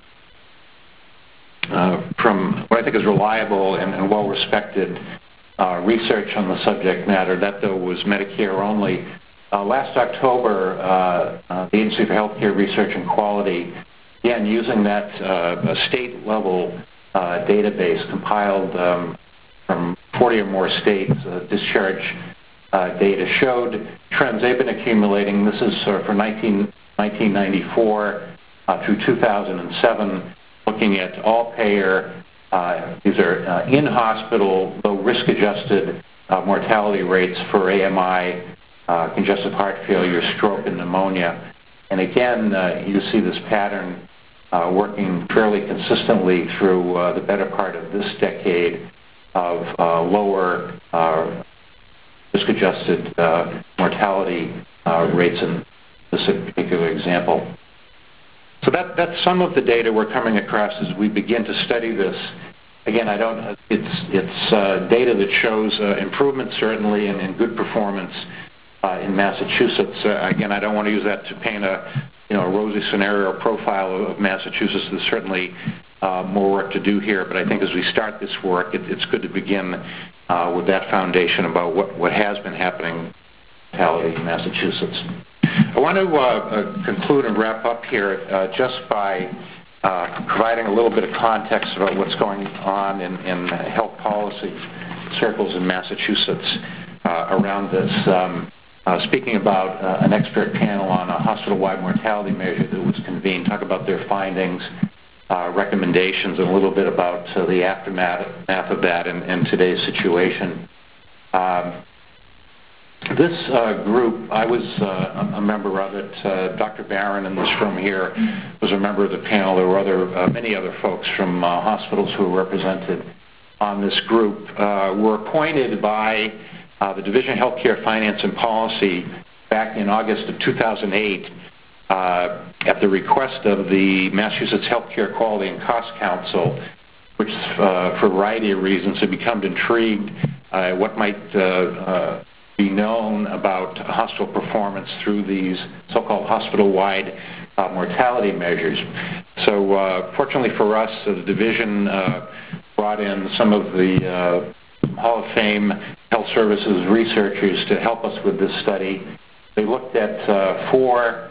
from what I think is reliable and well-respected research on the subject matter. That, though, was Medicare only. Last October, the Agency for Healthcare Research and Quality, again, using that state-level database compiled from 40 or more states, discharge data showed trends they've been accumulating. This is for 1994 through 2007, looking at all-payer. These are in-hospital, low risk-adjusted mortality rates for AMI, congestive heart failure, stroke, and pneumonia. And again, you see this pattern working fairly consistently through the better part of this decade of lower risk-adjusted mortality rates in this particular example. So that's some of the data we're coming across as we begin to study this. Again, it's data that shows improvement certainly and good performance in Massachusetts. Again, I don't want to use that to paint a rosy scenario profile of Massachusetts. There's certainly more work to do here, but I think as we start this work, it's good to begin with that foundation about what has been happening in Massachusetts. I want to conclude and wrap up here just by providing a little bit of context about what's going on in health policy circles in Massachusetts around this. Speaking about an expert panel on a hospital-wide mortality measure that was convened, talk about their findings, recommendations, and a little bit about the aftermath of that and today's situation. This group, I was a member of it. Dr. Barron in this room here was a member of the panel. There were many other folks from hospitals who were represented on this group. Were appointed by the Division of Healthcare Finance and Policy back in August of 2008 at the request of the Massachusetts Healthcare Quality and Cost Council, which for a variety of reasons had become intrigued what might be known about hospital performance through these so-called hospital-wide mortality measures. So fortunately for us, the division brought in some of the Hall of Fame Health Services researchers to help us with this study. They looked at 4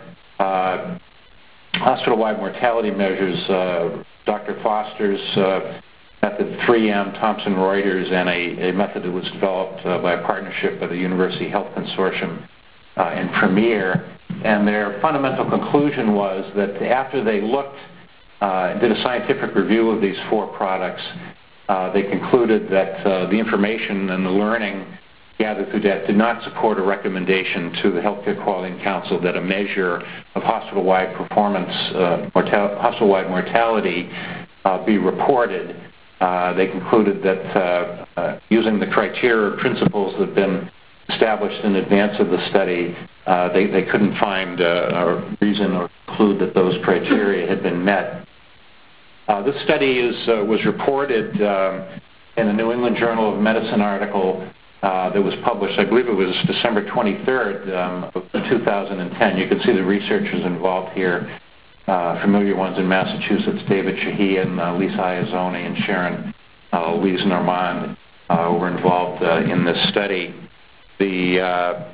hospital-wide mortality measures, Dr. Foster's method 3M, Thomson Reuters, and a method that was developed by a partnership by the University Health Consortium and Premier. And their fundamental conclusion was that after they looked, did a scientific review of these 4 products, they concluded that the information and the learning gathered through that did not support a recommendation to the Healthcare Quality Council that a measure of hospital-wide performance, hospital-wide mortality be reported. They concluded that using the criteria or principles that have been established in advance of the study, they couldn't find a reason or conclude that those criteria had been met. This study was reported in the New England Journal of Medicine article that was published, I believe it was December 23rd of 2010. You can see the researchers involved here, familiar ones in Massachusetts, David Shahian, Lisa Iazzoni, and Sharon Louise Normand were involved in this study. The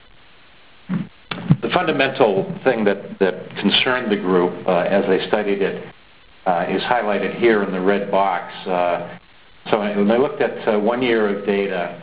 fundamental thing that concerned the group as they studied it is highlighted here in the red box. So when they looked at 1 year of data,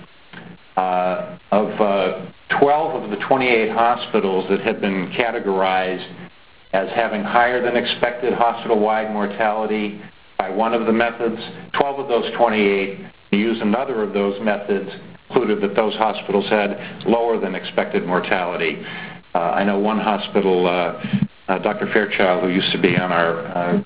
of 12 of the 28 hospitals that had been categorized as having higher than expected hospital-wide mortality by one of the methods, 12 of those 28 used another of those methods, concluded that those hospitals had lower than expected mortality. I know one hospital, Dr. Fairchild, who used to be on our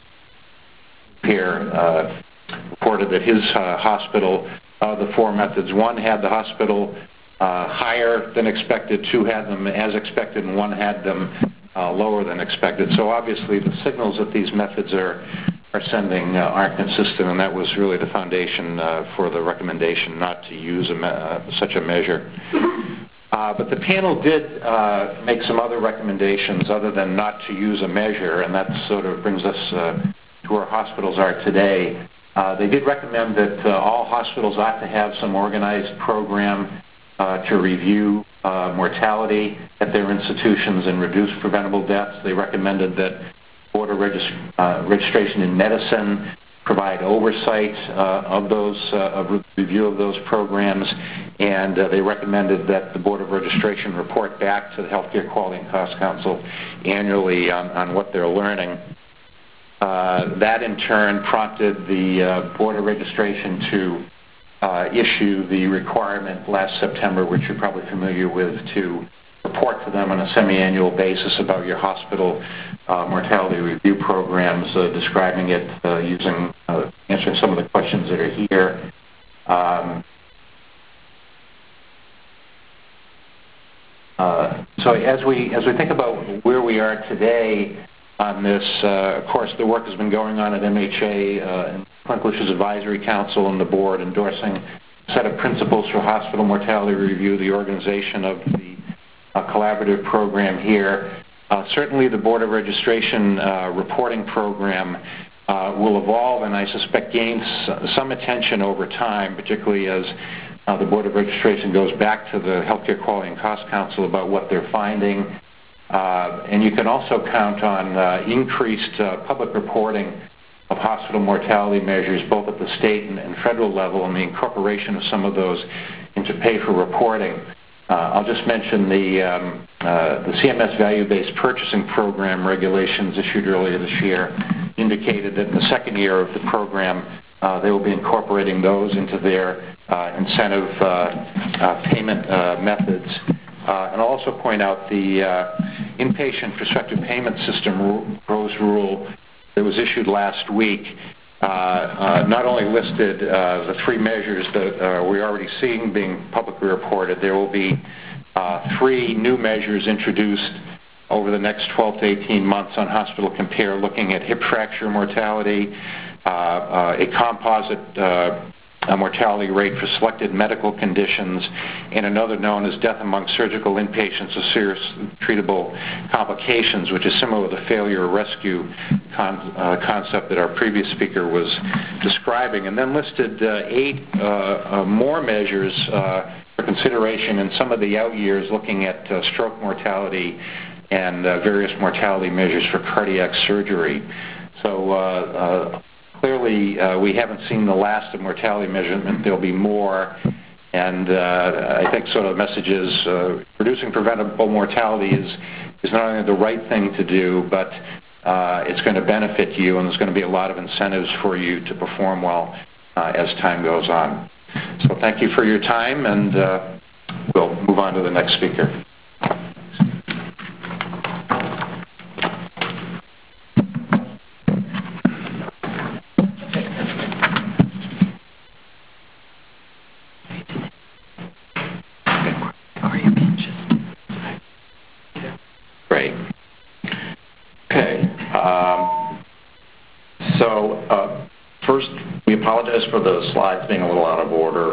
here, reported that his hospital, the 4 methods, one had the hospital higher than expected, 2 had them as expected, and 1 had them lower than expected. So obviously the signals that these methods are sending aren't consistent, and that was really the foundation for the recommendation not to use such a measure. But the panel did make some other recommendations other than not to use a measure, and that sort of brings us to where hospitals are today. They did recommend that all hospitals ought to have some organized program to review mortality at their institutions and reduce preventable deaths. They recommended that Board of Registration in Medicine provide oversight of those review of those programs, and they recommended that the Board of Registration report back to the Healthcare Quality and Cost Council annually on what they're learning. That in turn prompted the Board of Registration to issue the requirement last September, which you're probably familiar with, to report to them on a semi-annual basis about your hospital mortality review programs, describing it using answering some of the questions that are here. So as we think about where we are today on this, of course, the work has been going on at MHA and Clinical Issues Advisory Council and the board endorsing a set of principles for hospital mortality review, the organization of the collaborative program here. Certainly the Board of Registration reporting program will evolve and I suspect gain some attention over time, particularly as the Board of Registration goes back to the Healthcare Quality and Cost Council about what they're finding. And you can also count on increased public reporting of hospital mortality measures both at the state and federal level, and the incorporation of some of those into pay-for-reporting. I'll just mention the CMS Value-Based Purchasing Program regulations issued earlier this year indicated that in the second year of the program they will be incorporating those into their incentive payment methods. And I'll also point out the Inpatient Prospective Payment System ROSE rule that was issued last week not only listed the 3 measures that we're already seeing being publicly reported. There will be 3 new measures introduced over the next 12 to 18 months on Hospital Compare, looking at hip fracture mortality, a composite mortality rate for selected medical conditions, and another known as death among surgical inpatients with serious treatable complications, which is similar to the failure rescue concept that our previous speaker was describing, and then listed 8 more measures for consideration in some of the out years, looking at stroke mortality and various mortality measures for cardiac surgery. So clearly, we haven't seen the last of mortality measurement. There'll be more, and I think sort of the message is reducing preventable mortality is not only the right thing to do, but it's going to benefit you, and there's going to be a lot of incentives for you to perform well as time goes on. So thank you for your time, and we'll move on to the next speaker. First, we apologize for the slides being a little out of order.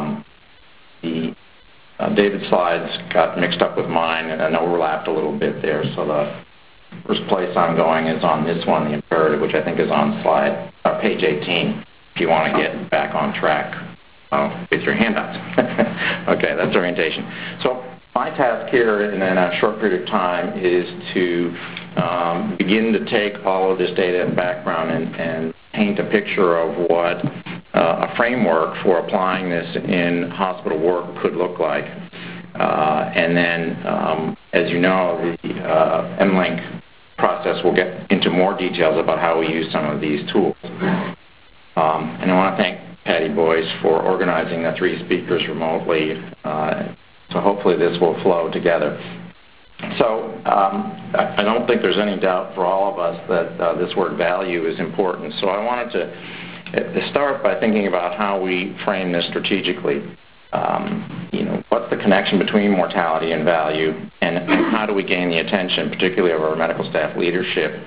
David's slides got mixed up with mine and overlapped a little bit there, so the first place I'm going is on this one, the imperative, which I think is on page 18, if you want to get back on track with your handouts. Okay, that's orientation. So my task here in a short period of time is to begin to take all of this data and background and paint a picture of what a framework for applying this in hospital work could look like. And then, as you know, the MLink process will get into more details about how we use some of these tools. And I want to thank Patty Boyce for organizing the 3 speakers remotely. So hopefully this will flow together. So I don't think there's any doubt for all of us that this word value is important. So I wanted to start by thinking about how we frame this strategically. What's the connection between mortality and value, and how do we gain the attention, particularly of our medical staff leadership,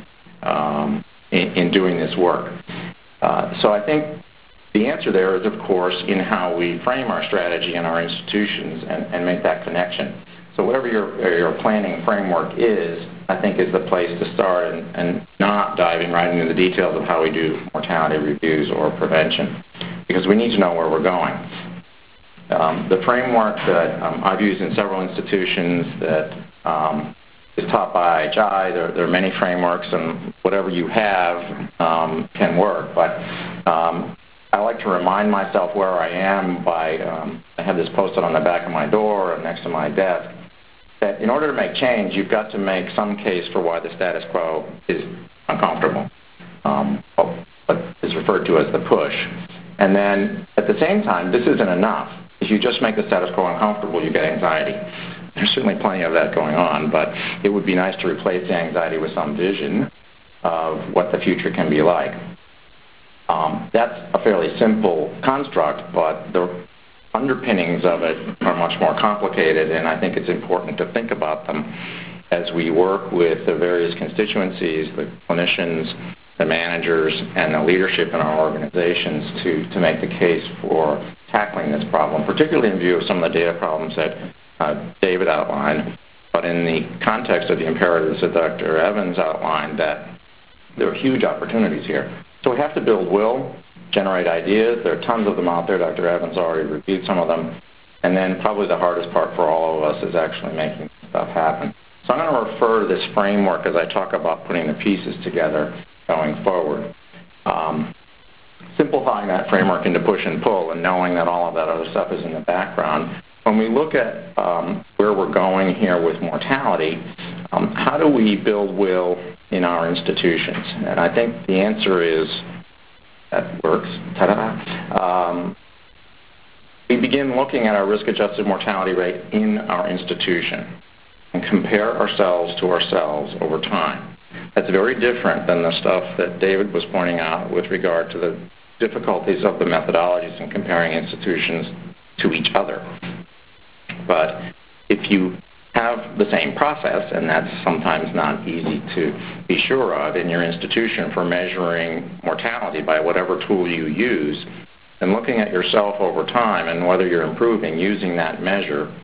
in doing this work. So I think the answer there is, of course, in how we frame our strategy in our institutions and make that connection. So whatever your planning framework is, I think is the place to start, and not diving right into the details of how we do mortality reviews or prevention, because we need to know where we're going. The framework that I've used in several institutions that is taught by IHI, there are many frameworks, and whatever you have can work, but I like to remind myself where I am by, I have this posted on the back of my door and next to my desk, that in order to make change, you've got to make some case for why the status quo is uncomfortable, what is referred to as the push. And then, at the same time, this isn't enough. If you just make the status quo uncomfortable, you get anxiety. There's certainly plenty of that going on, but it would be nice to replace the anxiety with some vision of what the future can be like. That's a fairly simple construct, but the underpinnings of it are much more complicated, and I think it's important to think about them as we work with the various constituencies, the clinicians, the managers, and the leadership in our organizations to make the case for tackling this problem, particularly in view of some of the data problems that David outlined, but in the context of the imperatives that Dr. Evans outlined, that there are huge opportunities here. So we have to build will, generate ideas. There are tons of them out there. Dr. Evans already reviewed some of them. And then probably the hardest part for all of us is actually making stuff happen. So I'm going to refer to this framework as I talk about putting the pieces together going forward. Simplifying that framework into push and pull and knowing that all of that other stuff is in the background. When we look at where we're going here with mortality, how do we build will in our institutions? And I think the answer is, that works, ta-da. We begin looking at our risk-adjusted mortality rate in our institution and compare ourselves to ourselves over time. That's very different than the stuff that David was pointing out with regard to the difficulties of the methodologies in comparing institutions to each other. But if you have the same process, and that's sometimes not easy to be sure of in your institution for measuring mortality by whatever tool you use, then looking at yourself over time and whether you're improving using that measure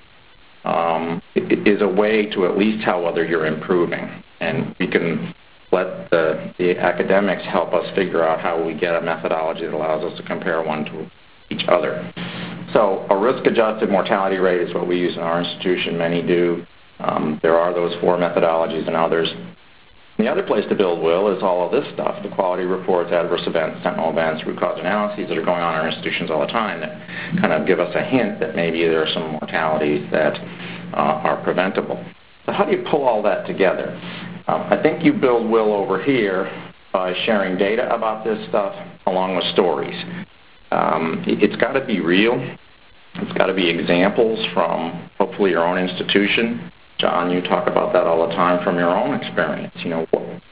is a way to at least tell whether you're improving. And we can let the academics help us figure out how we get a methodology that allows us to compare one to each other. So a risk-adjusted mortality rate is what we use in our institution. Many do. There are those 4 methodologies and others. And the other place to build will is all of this stuff, the quality reports, adverse events, sentinel events, root cause analyses that are going on in our institutions all the time that kind of give us a hint that maybe there are some mortalities that are preventable. So how do you pull all that together? I think you build will over here by sharing data about this stuff along with stories. It's got to be real. It's got to be examples from hopefully your own institution. John, you talk about that all the time from your own experience. You know,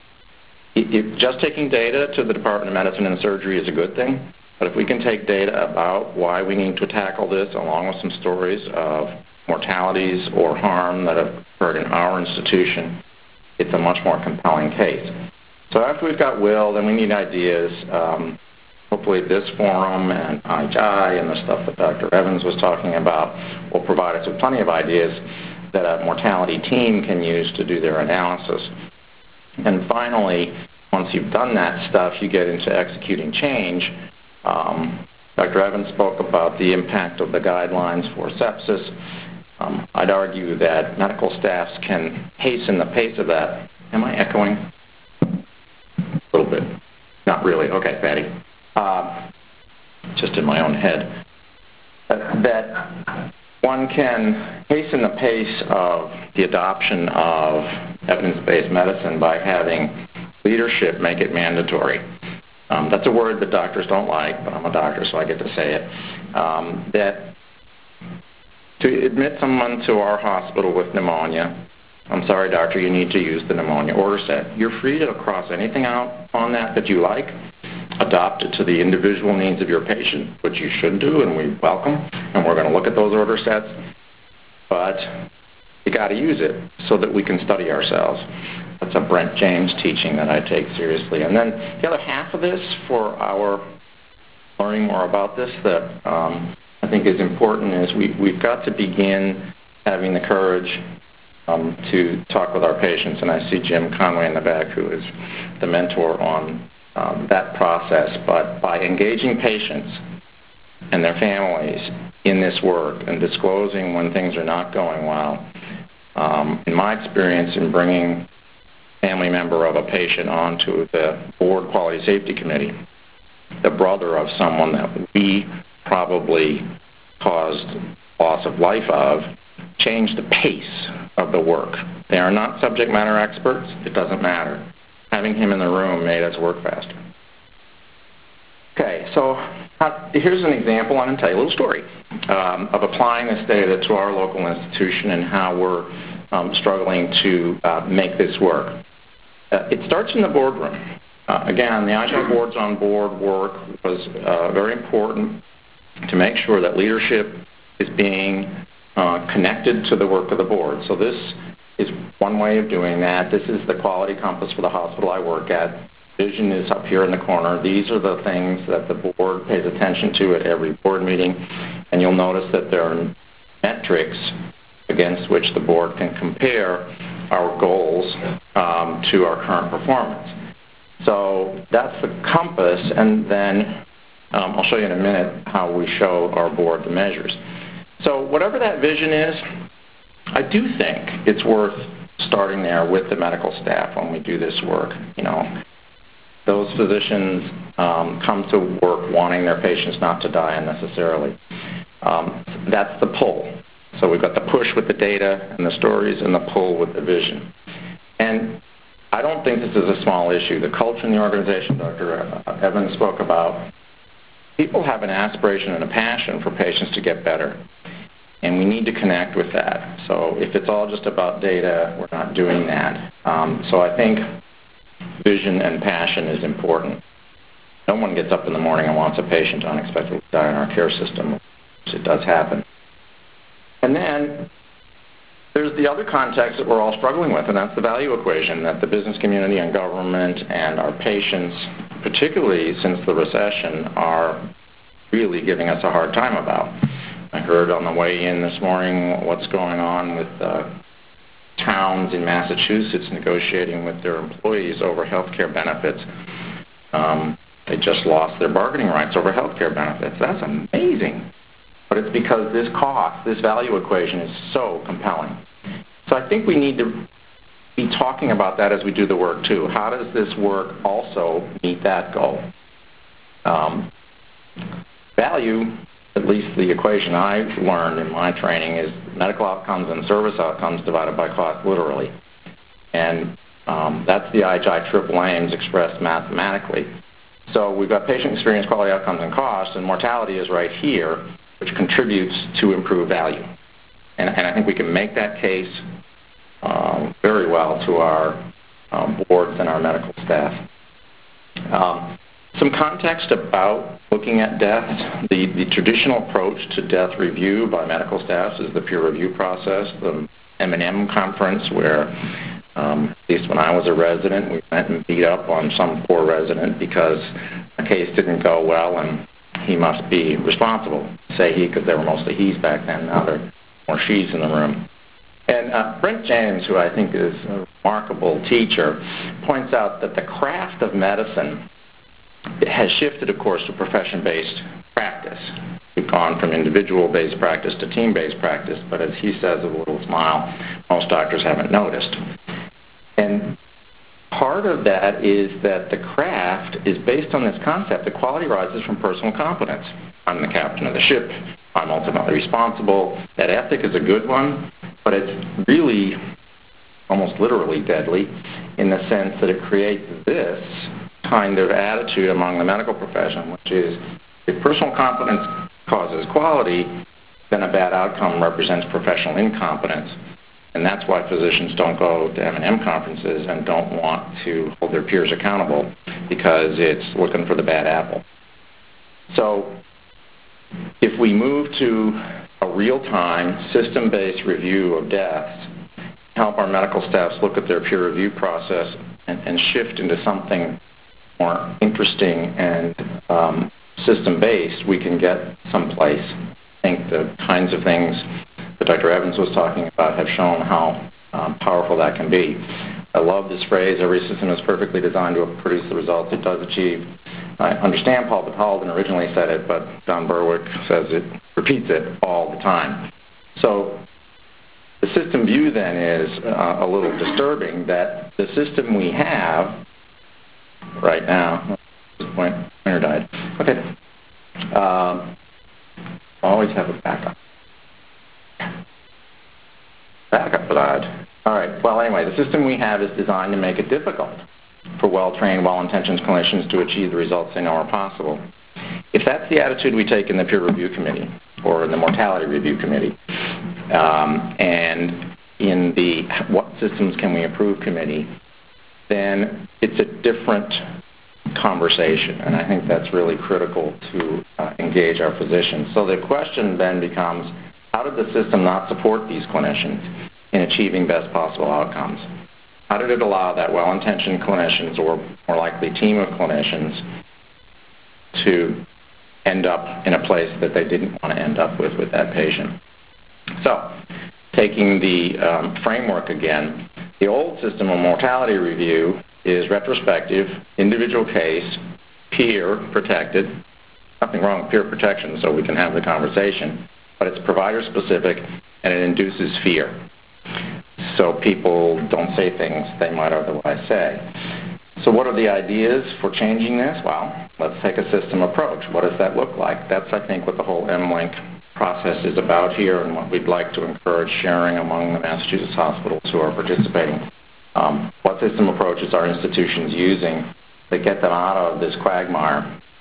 if just taking data to the Department of Medicine and Surgery is a good thing, but if we can take data about why we need to tackle this along with some stories of mortalities or harm that have occurred in our institution, it's a much more compelling case. So after we've got will, then we need ideas. Hopefully this forum and IHI and the stuff that Dr. Evans was talking about will provide us with plenty of ideas that a mortality team can use to do their analysis. And finally, once you've done that stuff, you get into executing change. Dr. Evans spoke about the impact of the guidelines for sepsis. I'd argue that medical staffs can hasten the pace of that. Am I echoing? A little bit. Not really. Okay, Patty. Just in my own head. That one can hasten the pace of the adoption of evidence-based medicine by having leadership make it mandatory. That's a word that doctors don't like, but I'm a doctor, so I get to say it. That to admit someone to our hospital with pneumonia, I'm sorry, doctor, you need to use the pneumonia order set. You're free to cross anything out on that you like, adopt it to the individual needs of your patient, which you should do, and we welcome, and we're going to look at those order sets. but you got to use it so that we can study ourselves. That's a Brent James teaching that I take seriously. And then the other half of this for our learning more about this that I think is important is we've got to begin having the courage to talk with our patients. And I see Jim Conway in the back, who is the mentor on that process. But by engaging patients and their families in this work and disclosing when things are not going well, in my experience in bringing a family member of a patient onto the board quality safety committee, the brother of someone that we probably caused loss of life of, changed the pace of the work. They are not subject matter experts. It doesn't matter. Having him in the room made us work faster. Okay, so here's an example. I'm going to tell you a little story of applying this data to our local institution and how we're struggling to make this work. It starts in the boardroom. Again, the Agile Boards on Board work was very important to make sure that leadership is being connected to the work of the board. So this is one way of doing that. This is the quality compass for the hospital I work at. Vision is up here in the corner. These are the things that the board pays attention to at every board meeting, and you'll notice that there are metrics against which the board can compare our goals to our current performance. So that's the compass, and then I'll show you in a minute how we show our board the measures. So whatever that vision is, I do think it's worth starting there with the medical staff when we do this work. You know, those physicians come to work wanting their patients not to die unnecessarily. That's the pull. So we've got the push with the data and the stories and the pull with the vision. And I don't think this is a small issue. The culture in the organization Dr. Evans spoke about, people have an aspiration and a passion for patients to get better. And we need to connect with that. So if it's all just about data, we're not doing that. So I think vision and passion is important. No one gets up in the morning and wants a patient to unexpectedly die in our care system. It does happen. And then there's the other context that we're all struggling with, and that's the value equation that the business community and government and our patients, particularly since the recession, are really giving us a hard time about. I heard on the way in this morning what's going on with towns in Massachusetts negotiating with their employees over health care benefits. They just lost their bargaining rights over health care benefits. That's amazing. But it's because this cost, this value equation is so compelling. So I think we need to be talking about that as we do the work too. How does this work also meet that goal? Value, at least the equation I've learned in my training, is medical outcomes and service outcomes divided by cost, literally. And that's the IHI triple aims expressed mathematically. So we've got patient experience, quality outcomes, and cost, and mortality is right here, which contributes to improved value. And I think we can make that case very well to our boards and our medical staff. Some context about looking at death. The traditional approach to death review by medical staffs is the peer review process, the M&M conference, where at least when I was a resident, we went and beat up on some poor resident because a case didn't go well and he must be responsible. Say he, because there were mostly he's back then. Now there are more she's in the room. And Brent James, who I think is a remarkable teacher, points out that the craft of medicine has shifted, of course, to profession-based practice. We've gone from individual-based practice to team-based practice, but as he says with a little smile, most doctors haven't noticed. And part of that is that the craft is based on this concept that quality rises from personal competence. I'm the captain of the ship. I'm ultimately responsible. That ethic is a good one, but it's really almost literally deadly in the sense that it creates this kind of attitude among the medical profession, which is if personal competence causes quality, then a bad outcome represents professional incompetence. And that's why physicians don't go to M&M conferences and don't want to hold their peers accountable, because it's looking for the bad apple. So if we move to a real-time, system-based review of deaths, help our medical staffs look at their peer review process and shift into something more interesting and system-based, we can get someplace. I think the kinds of things that Dr. Evans was talking about have shown how powerful that can be. I love this phrase, every system is perfectly designed to produce the results it does achieve. I understand Paul Batalden originally said it, but John Berwick says it, repeats it all the time. So the system view then is a little disturbing that the system we have right now, this pointer died. Okay. Always have a backup. Backup died. All right. Well, anyway, the system we have is designed to make it difficult for well-trained, well-intentioned clinicians to achieve the results they know are possible. If that's the attitude we take in the peer review committee or in the mortality review committee, and in the what systems can we improve committee, then it's a different conversation, and I think that's really critical to engage our physicians. So the question then becomes, how did the system not support these clinicians in achieving best possible outcomes? How did it allow that well-intentioned clinicians, or more likely team of clinicians, to end up in a place that they didn't want to end up with that patient? So, taking the framework again, the old system of mortality review is retrospective, individual case, peer protected. Nothing wrong with peer protection, so we can have the conversation, but it's provider specific and it induces fear. So people don't say things they might otherwise say. So what are the ideas for changing this? Well, let's take a system approach. What does that look like? That's, I think, what the whole MLink process is about here and what we'd like to encourage sharing among the Massachusetts hospitals who are participating. What system approaches are institutions using to get them out of this quagmire?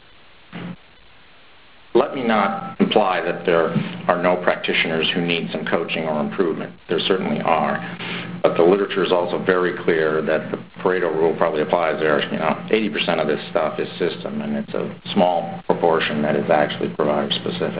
Let me not imply that there are no practitioners who need some coaching or improvement. There certainly are. But the literature is also very clear that the Pareto rule probably applies there. 80% of this stuff is system, and it's a small proportion that is actually provider specific.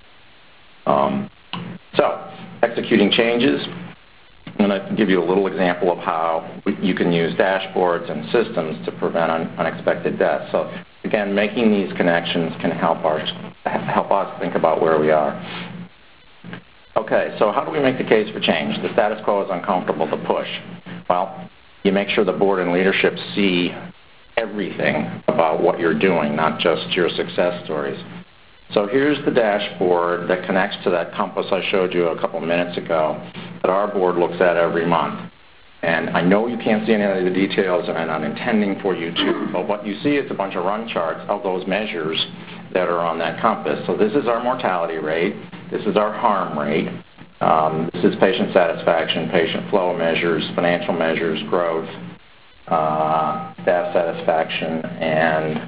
So, executing changes. I'm going to give you a little example of how you can use dashboards and systems to prevent unexpected deaths. So, again, making these connections can help us think about where we are. Okay, so how do we make the case for change? The status quo is uncomfortable to push. Well, you make sure the board and leadership see everything about what you're doing, not just your success stories. So here's the dashboard that connects to that compass I showed you a couple minutes ago that our board looks at every month. And I know you can't see any of the details, and I'm intending for you to, but what you see is a bunch of run charts of those measures that are on that compass. So this is our mortality rate. This is our harm rate. This is patient satisfaction, patient flow measures, financial measures, growth, staff satisfaction, and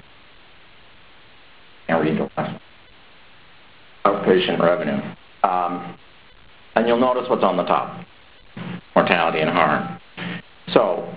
read the last outpatient revenue. And you'll notice what's on the top, mortality and harm. So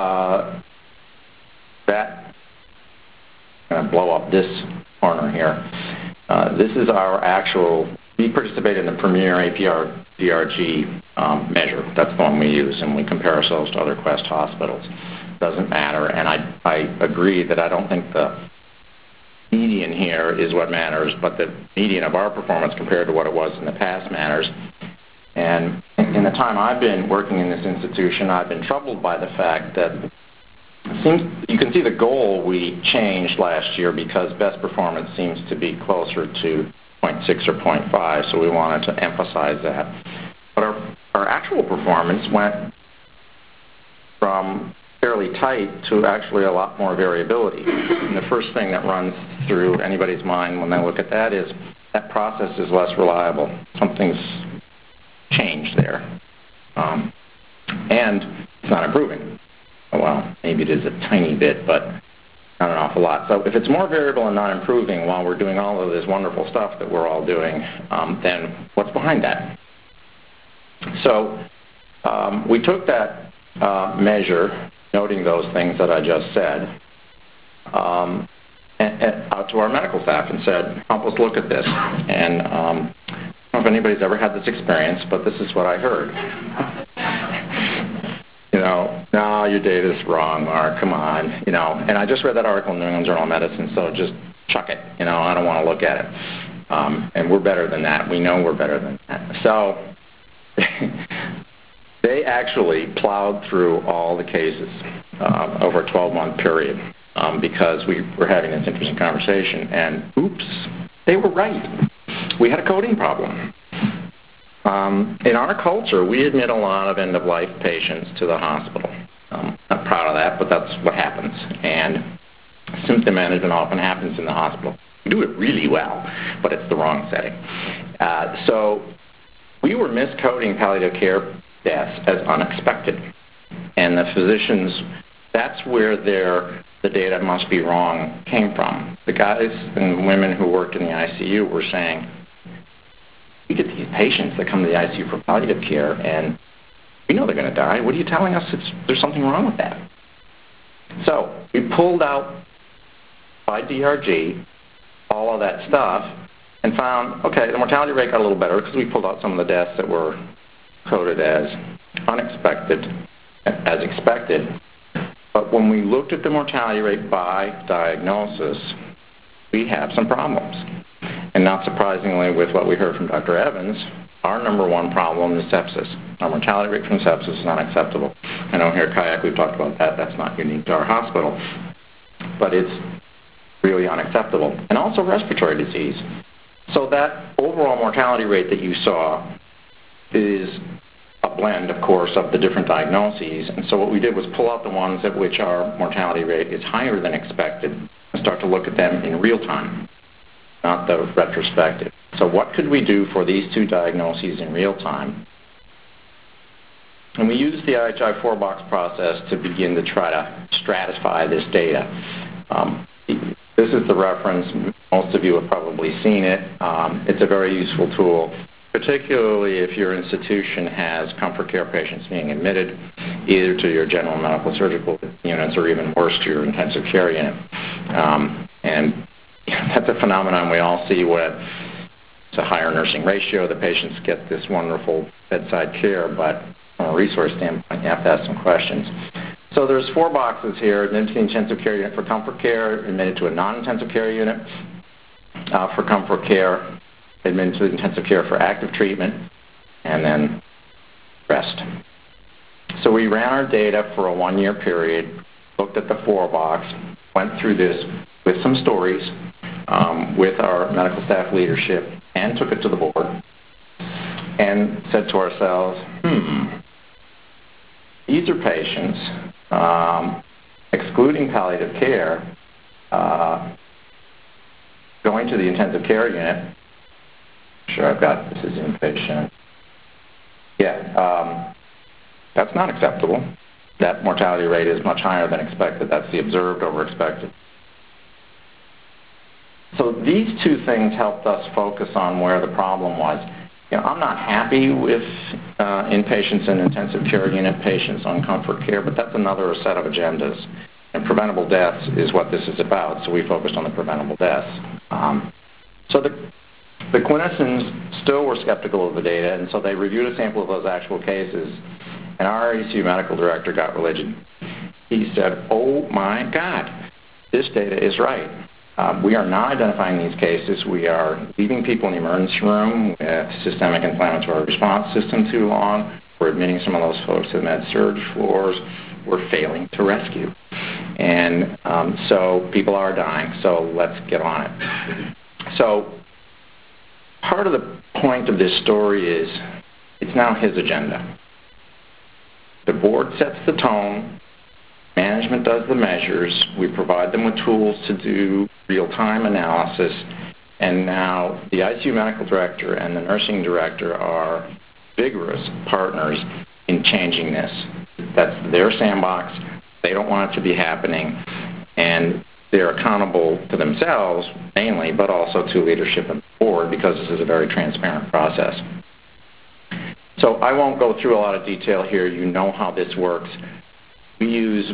that, I'm going to blow up this corner here. This is our actual, we participate in the Premier APR DRG measure. That's the one we use, and we compare ourselves to other Quest hospitals. Doesn't matter, and I agree that I don't think the median here is what matters, but the median of our performance compared to what it was in the past matters. And in the time I've been working in this institution, I've been troubled by the fact that you can see the goal we changed last year because best performance seems to be closer to 0.6 or 0.5, so we wanted to emphasize that. But our actual performance went from fairly tight to actually a lot more variability. And the first thing that runs through anybody's mind when they look at that is that process is less reliable. Something's changed there. And it's not improving. Well, maybe it is a tiny bit, but not an awful lot. So if it's more variable and not improving while we're doing all of this wonderful stuff that we're all doing, then what's behind that? So we took that measure, noting those things that I just said, and out to our medical staff and said, help us look at this. And I don't know if anybody's ever had this experience, but this is what I heard. No, your data's wrong, Mark, come on. And I just read that article in the New England Journal of Medicine, so just chuck it. I don't want to look at it. And we're better than that. We know we're better than that. So they actually plowed through all the cases over a 12-month period because we were having this interesting conversation. And oops, they were right. We had a coding problem. In our culture, we admit a lot of end-of-life patients to the hospital. Not proud of that, but that's what happens. And symptom management often happens in the hospital. We do it really well, but it's the wrong setting. So we were miscoding palliative care deaths as unexpected. And the physicians, that's where the data must be wrong came from. The guys and women who worked in the ICU were saying, we get these patients that come to the ICU for palliative care, and we know they're going to die. What are you telling us? There's something wrong with that. So we pulled out by DRG all of that stuff and found, okay, the mortality rate got a little better because we pulled out some of the deaths that were coded as unexpected, as expected. But when we looked at the mortality rate by diagnosis, we have some problems. And not surprisingly, with what we heard from Dr. Evans, our number one problem is sepsis. Our mortality rate from sepsis is not acceptable. I know here at Kayak we've talked about that. That's not unique to our hospital. But it's really unacceptable. And also respiratory disease. So that overall mortality rate that you saw is a blend, of course, of the different diagnoses. And so what we did was pull out the ones at which our mortality rate is higher than expected and start to look at them in real time, not the retrospective. So what could we do for these two diagnoses in real time? And we used the IHI 4-box process to begin to try to stratify this data. This is the reference. Most of you have probably seen it. It's a very useful tool, particularly if your institution has comfort care patients being admitted either to your general medical surgical units or even worse to your intensive care unit. And that's a phenomenon we all see where it's a higher nursing ratio. The patients get this wonderful bedside care, but from a resource standpoint, you have to ask some questions. So there's 4 boxes here: admitted to the intensive care unit for comfort care, admitted to a non-intensive care unit for comfort care, admitted to the intensive care for active treatment, and then rest. So we ran our data for a 1-year period, looked at the 4-box, went through this with some stories with our medical staff leadership, and took it to the board and said to ourselves, these are patients, excluding palliative care, going to the intensive care unit. Sure, I've got this is inpatient. Yeah, that's not acceptable. That mortality rate is much higher than expected. That's the observed over expected. So these two things helped us focus on where the problem was. I'm not happy with inpatients and intensive care unit patients on comfort care, but that's another set of agendas. And preventable deaths is what this is about, so we focused on the preventable deaths. So the clinicians still were skeptical of the data, and so they reviewed a sample of those actual cases, and our ECU medical director got religion. He said, oh my God, this data is right. We are not identifying these cases. We are leaving people in the emergency room with systemic inflammatory response system too long. We're admitting some of those folks to the med-surg floors. We're failing to rescue. And so people are dying, so let's get on it. So part of the point of this story is it's now his agenda. The board sets the tone. Management does the measures. We provide them with tools to do real-time analysis. And now the ICU medical director and the nursing director are vigorous partners in changing this. That's their sandbox. They don't want it to be happening. And they're accountable to themselves mainly, but also to leadership and board, because this is a very transparent process. So I won't go through a lot of detail here. You know how this works. We use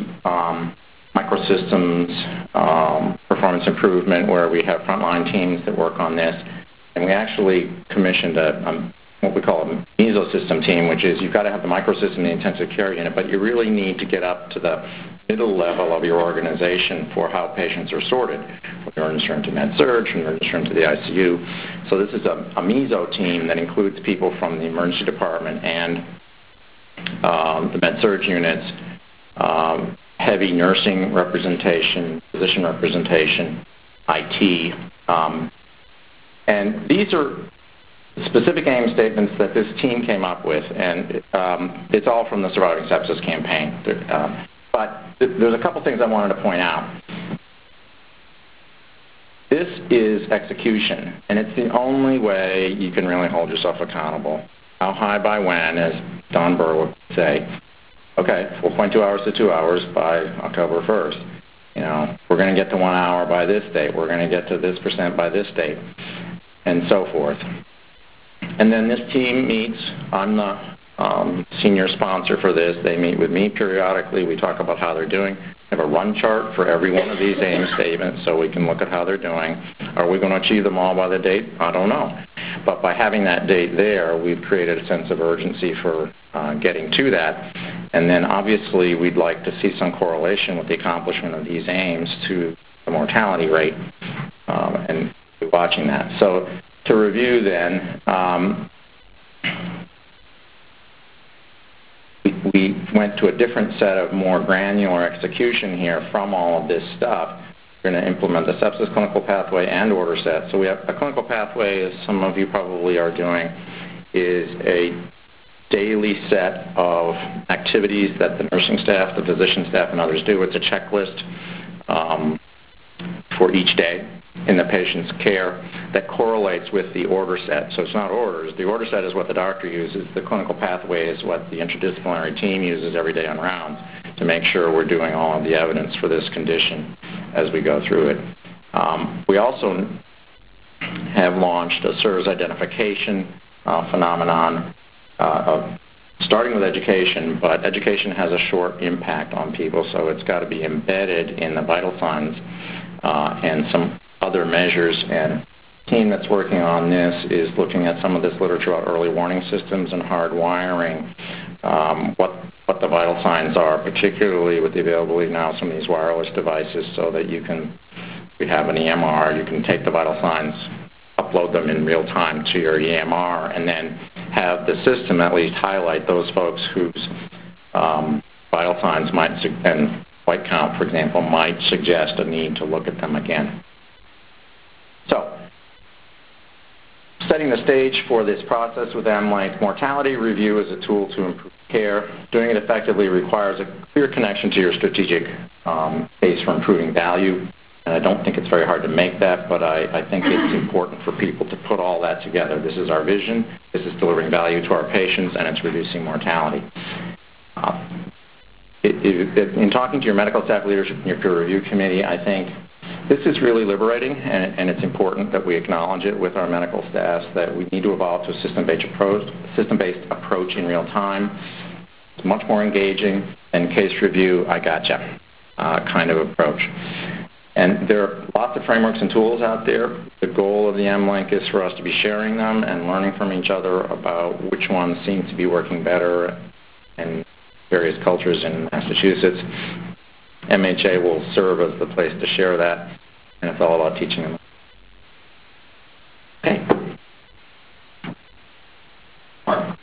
microsystems, performance improvement, where we have frontline teams that work on this. And we actually commissioned what we call a mesosystem team, which is you've got to have the microsystem in the intensive care unit, but you really need to get up to the middle level of your organization for how patients are sorted, from the emergency room to med-surg, from the emergency room to the ICU. So this is a meso team that includes people from the emergency department and the med-surg units, heavy nursing representation, physician representation, IT. And these are specific aim statements that this team came up with, and it's all from the Surviving Sepsis campaign. But there's a couple things I wanted to point out. This is execution, and it's the only way you can really hold yourself accountable. How high by when, as Don Burr would say. Okay, 4.2 hours to 2 hours by October 1st. You know, we're going to get to 1 hour by this date. We're going to get to this % by this date, and so forth. And then this team meets. I'm the senior sponsor for this. They meet with me periodically. We talk about how they're doing. We have a run chart for every one of these aim statements so we can look at how they're doing. Are we going to achieve them all by the date? I don't know. But by having that date there, we've created a sense of urgency for getting to that. And then obviously we'd like to see some correlation with the accomplishment of these aims to the mortality rate, and we're watching that. So to review then, we went to a different set of more granular execution here from all of this stuff. We're going to implement the sepsis clinical pathway and order set. So we have a clinical pathway, as some of you probably are doing, is a daily set of activities that the nursing staff, the physician staff, and others do. It's a checklist for each day in the patient's care that correlates with the order set. So it's not orders. The order set is what the doctor uses. The clinical pathway is what the interdisciplinary team uses every day on rounds to make sure we're doing all of the evidence for this condition as we go through it. We also have launched a SIRS identification phenomenon of starting with education, but education has a short impact on people, so it's got to be embedded in the vital signs and some other measures. And the team that's working on this is looking at some of this literature about early warning systems and hardwiring, what the vital signs are, particularly with the availability now of some of these wireless devices, so that you have an EMR, you can take the vital signs, upload them in real time to your EMR, and then have the system at least highlight those folks whose vital signs might, and white count, for example, might suggest a need to look at them again. So, setting the stage for this process with MLink, mortality review is a tool to improve care. Doing it effectively requires a clear connection to your strategic case for improving value. And I don't think it's very hard to make that, but I think it's important for people to put all that together. This is our vision, this is delivering value to our patients, and it's reducing mortality. In talking to your medical staff leadership and your peer review committee, I think this is really liberating, and it's important that we acknowledge it with our medical staffs, that we need to evolve to a system-based approach in real time. It's much more engaging than case review, I gotcha kind of approach. And there are lots of frameworks and tools out there. The goal of the MLink is for us to be sharing them and learning from each other about which ones seem to be working better in various cultures in Massachusetts. MHA will serve as the place to share that, and it's all about teaching them. Okay. Mark.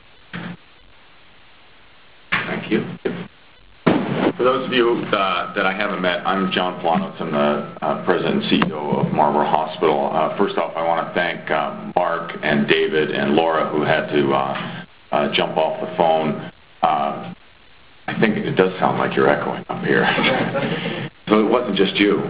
Thank you. For those of you that I haven't met, I'm John Planos. I'm the President and CEO of Marlborough Hospital. First off, I want to thank Mark and David and Laura, who had to jump off the phone. I think it does sound like you're echoing up here. So it wasn't just you.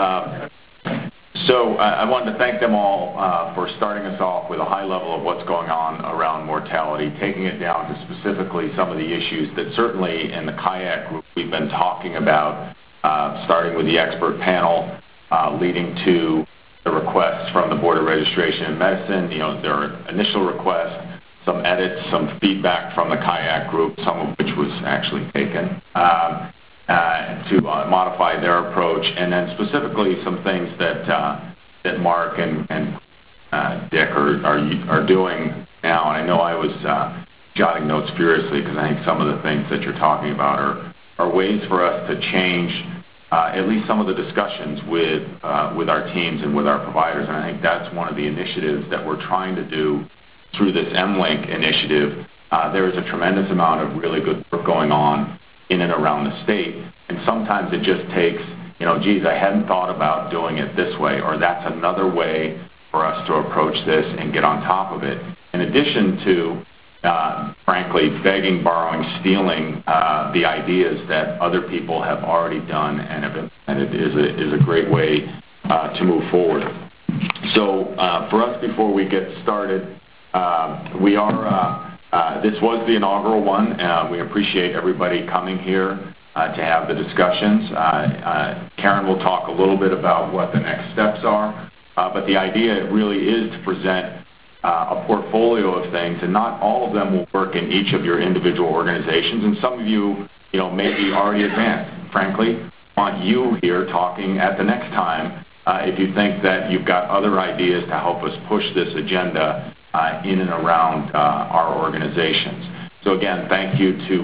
So I wanted to thank them all for starting us off with a high level of what's going on around mortality, taking it down to specifically some of the issues that certainly in the kayak group we've been talking about, starting with the expert panel, leading to the requests from the Board of Registration in Medicine. You know, there are initial requests, some edits, some feedback from the kayak group, some of which was actually taken, to modify their approach, and then specifically some things that Mark and Dick, are doing now, and I know I was jotting notes furiously because I think some of the things that you're talking about are ways for us to change at least some of the discussions with our teams and with our providers, and I think that's one of the initiatives that we're trying to do through this MLink initiative. There is a tremendous amount of really good work going on in and around the state, and sometimes it just takes, geez, I hadn't thought about doing it this way, or that's another way for us to approach this and get on top of it. In addition to, frankly, begging, borrowing, stealing the ideas that other people have already done and have implemented is a great way to move forward. So for us, before we get started, this was the inaugural one. We appreciate everybody coming here to have the discussions. Karen will talk a little bit about what the next steps are, but the idea really is to present a portfolio of things, and not all of them will work in each of your individual organizations, and some of you, may be already advanced. Frankly, want you here talking at the next time if you think that you've got other ideas to help us push this agenda in and around our organizations. So again, thank you to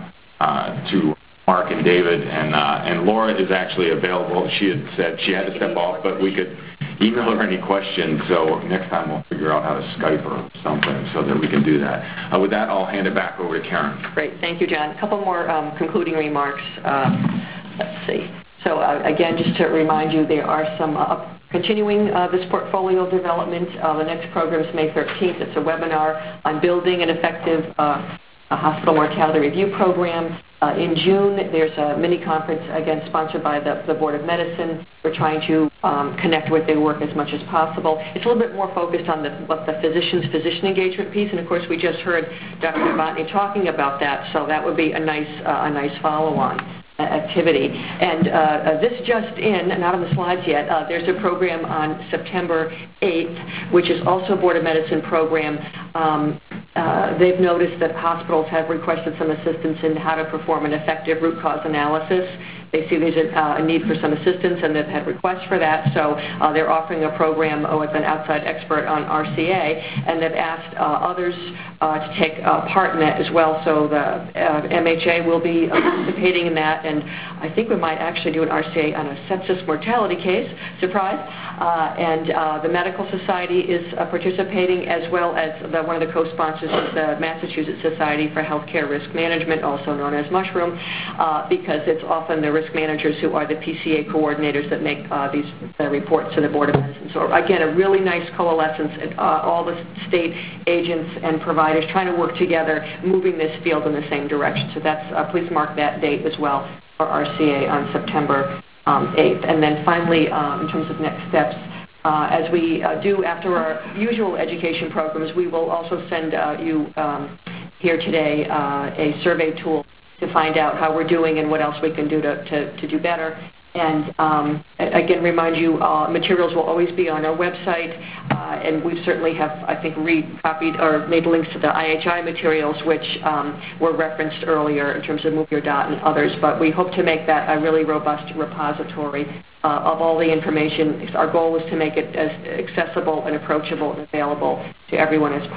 Mark and David, and Laura is actually available. She had said she had to step off, but we could email her any questions, so next time we'll figure out how to Skype or something so that we can do that. With that, I'll hand it back over to Karen. Great. Thank you, John. A couple more concluding remarks. Let's see. So again, just to remind you, there are some continuing this portfolio development. The next program is May 13th. It's a webinar on building an effective hospital mortality review program. In June, there's a mini conference, again, sponsored by the Board of Medicine. We're trying to connect with their work as much as possible. It's a little bit more focused on the physician engagement piece, and of course, we just heard Dr. Novotny talking about that, so that would be a nice follow-on activity. And this just in, not on the slides yet, there's a program on September 8th, which is also a Board of Medicine program. They've noticed that hospitals have requested some assistance in how to perform an effective root cause analysis. They see there's a need for some assistance, and they've had requests for that. So they're offering a program with an outside expert on RCA, and they've asked others to take part in that as well. So the MHA will be participating in that, and I think we might actually do an RCA on a sepsis mortality case. Surprise! And the Medical Society is participating, as well as one of the co-sponsors is the Massachusetts Society for Healthcare Risk Management, also known as Mushroom, because it's often the risk managers who are the PCA coordinators that make these reports to the Board of Medicine. So again, a really nice coalescence, all the state agents and providers trying to work together, moving this field in the same direction. So that's please mark that date as well for RCA on September 8th. And then finally, in terms of next steps, as we do after our usual education programs, we will also send you here today a survey tool to find out how we're doing and what else we can do to do better. And again, remind you, materials will always be on our website, and we certainly have, I think, recopied or made links to the IHI materials, which were referenced earlier in terms of Move Your Dot and others. But we hope to make that a really robust repository of all the information. Our goal is to make it as accessible and approachable and available to everyone as possible.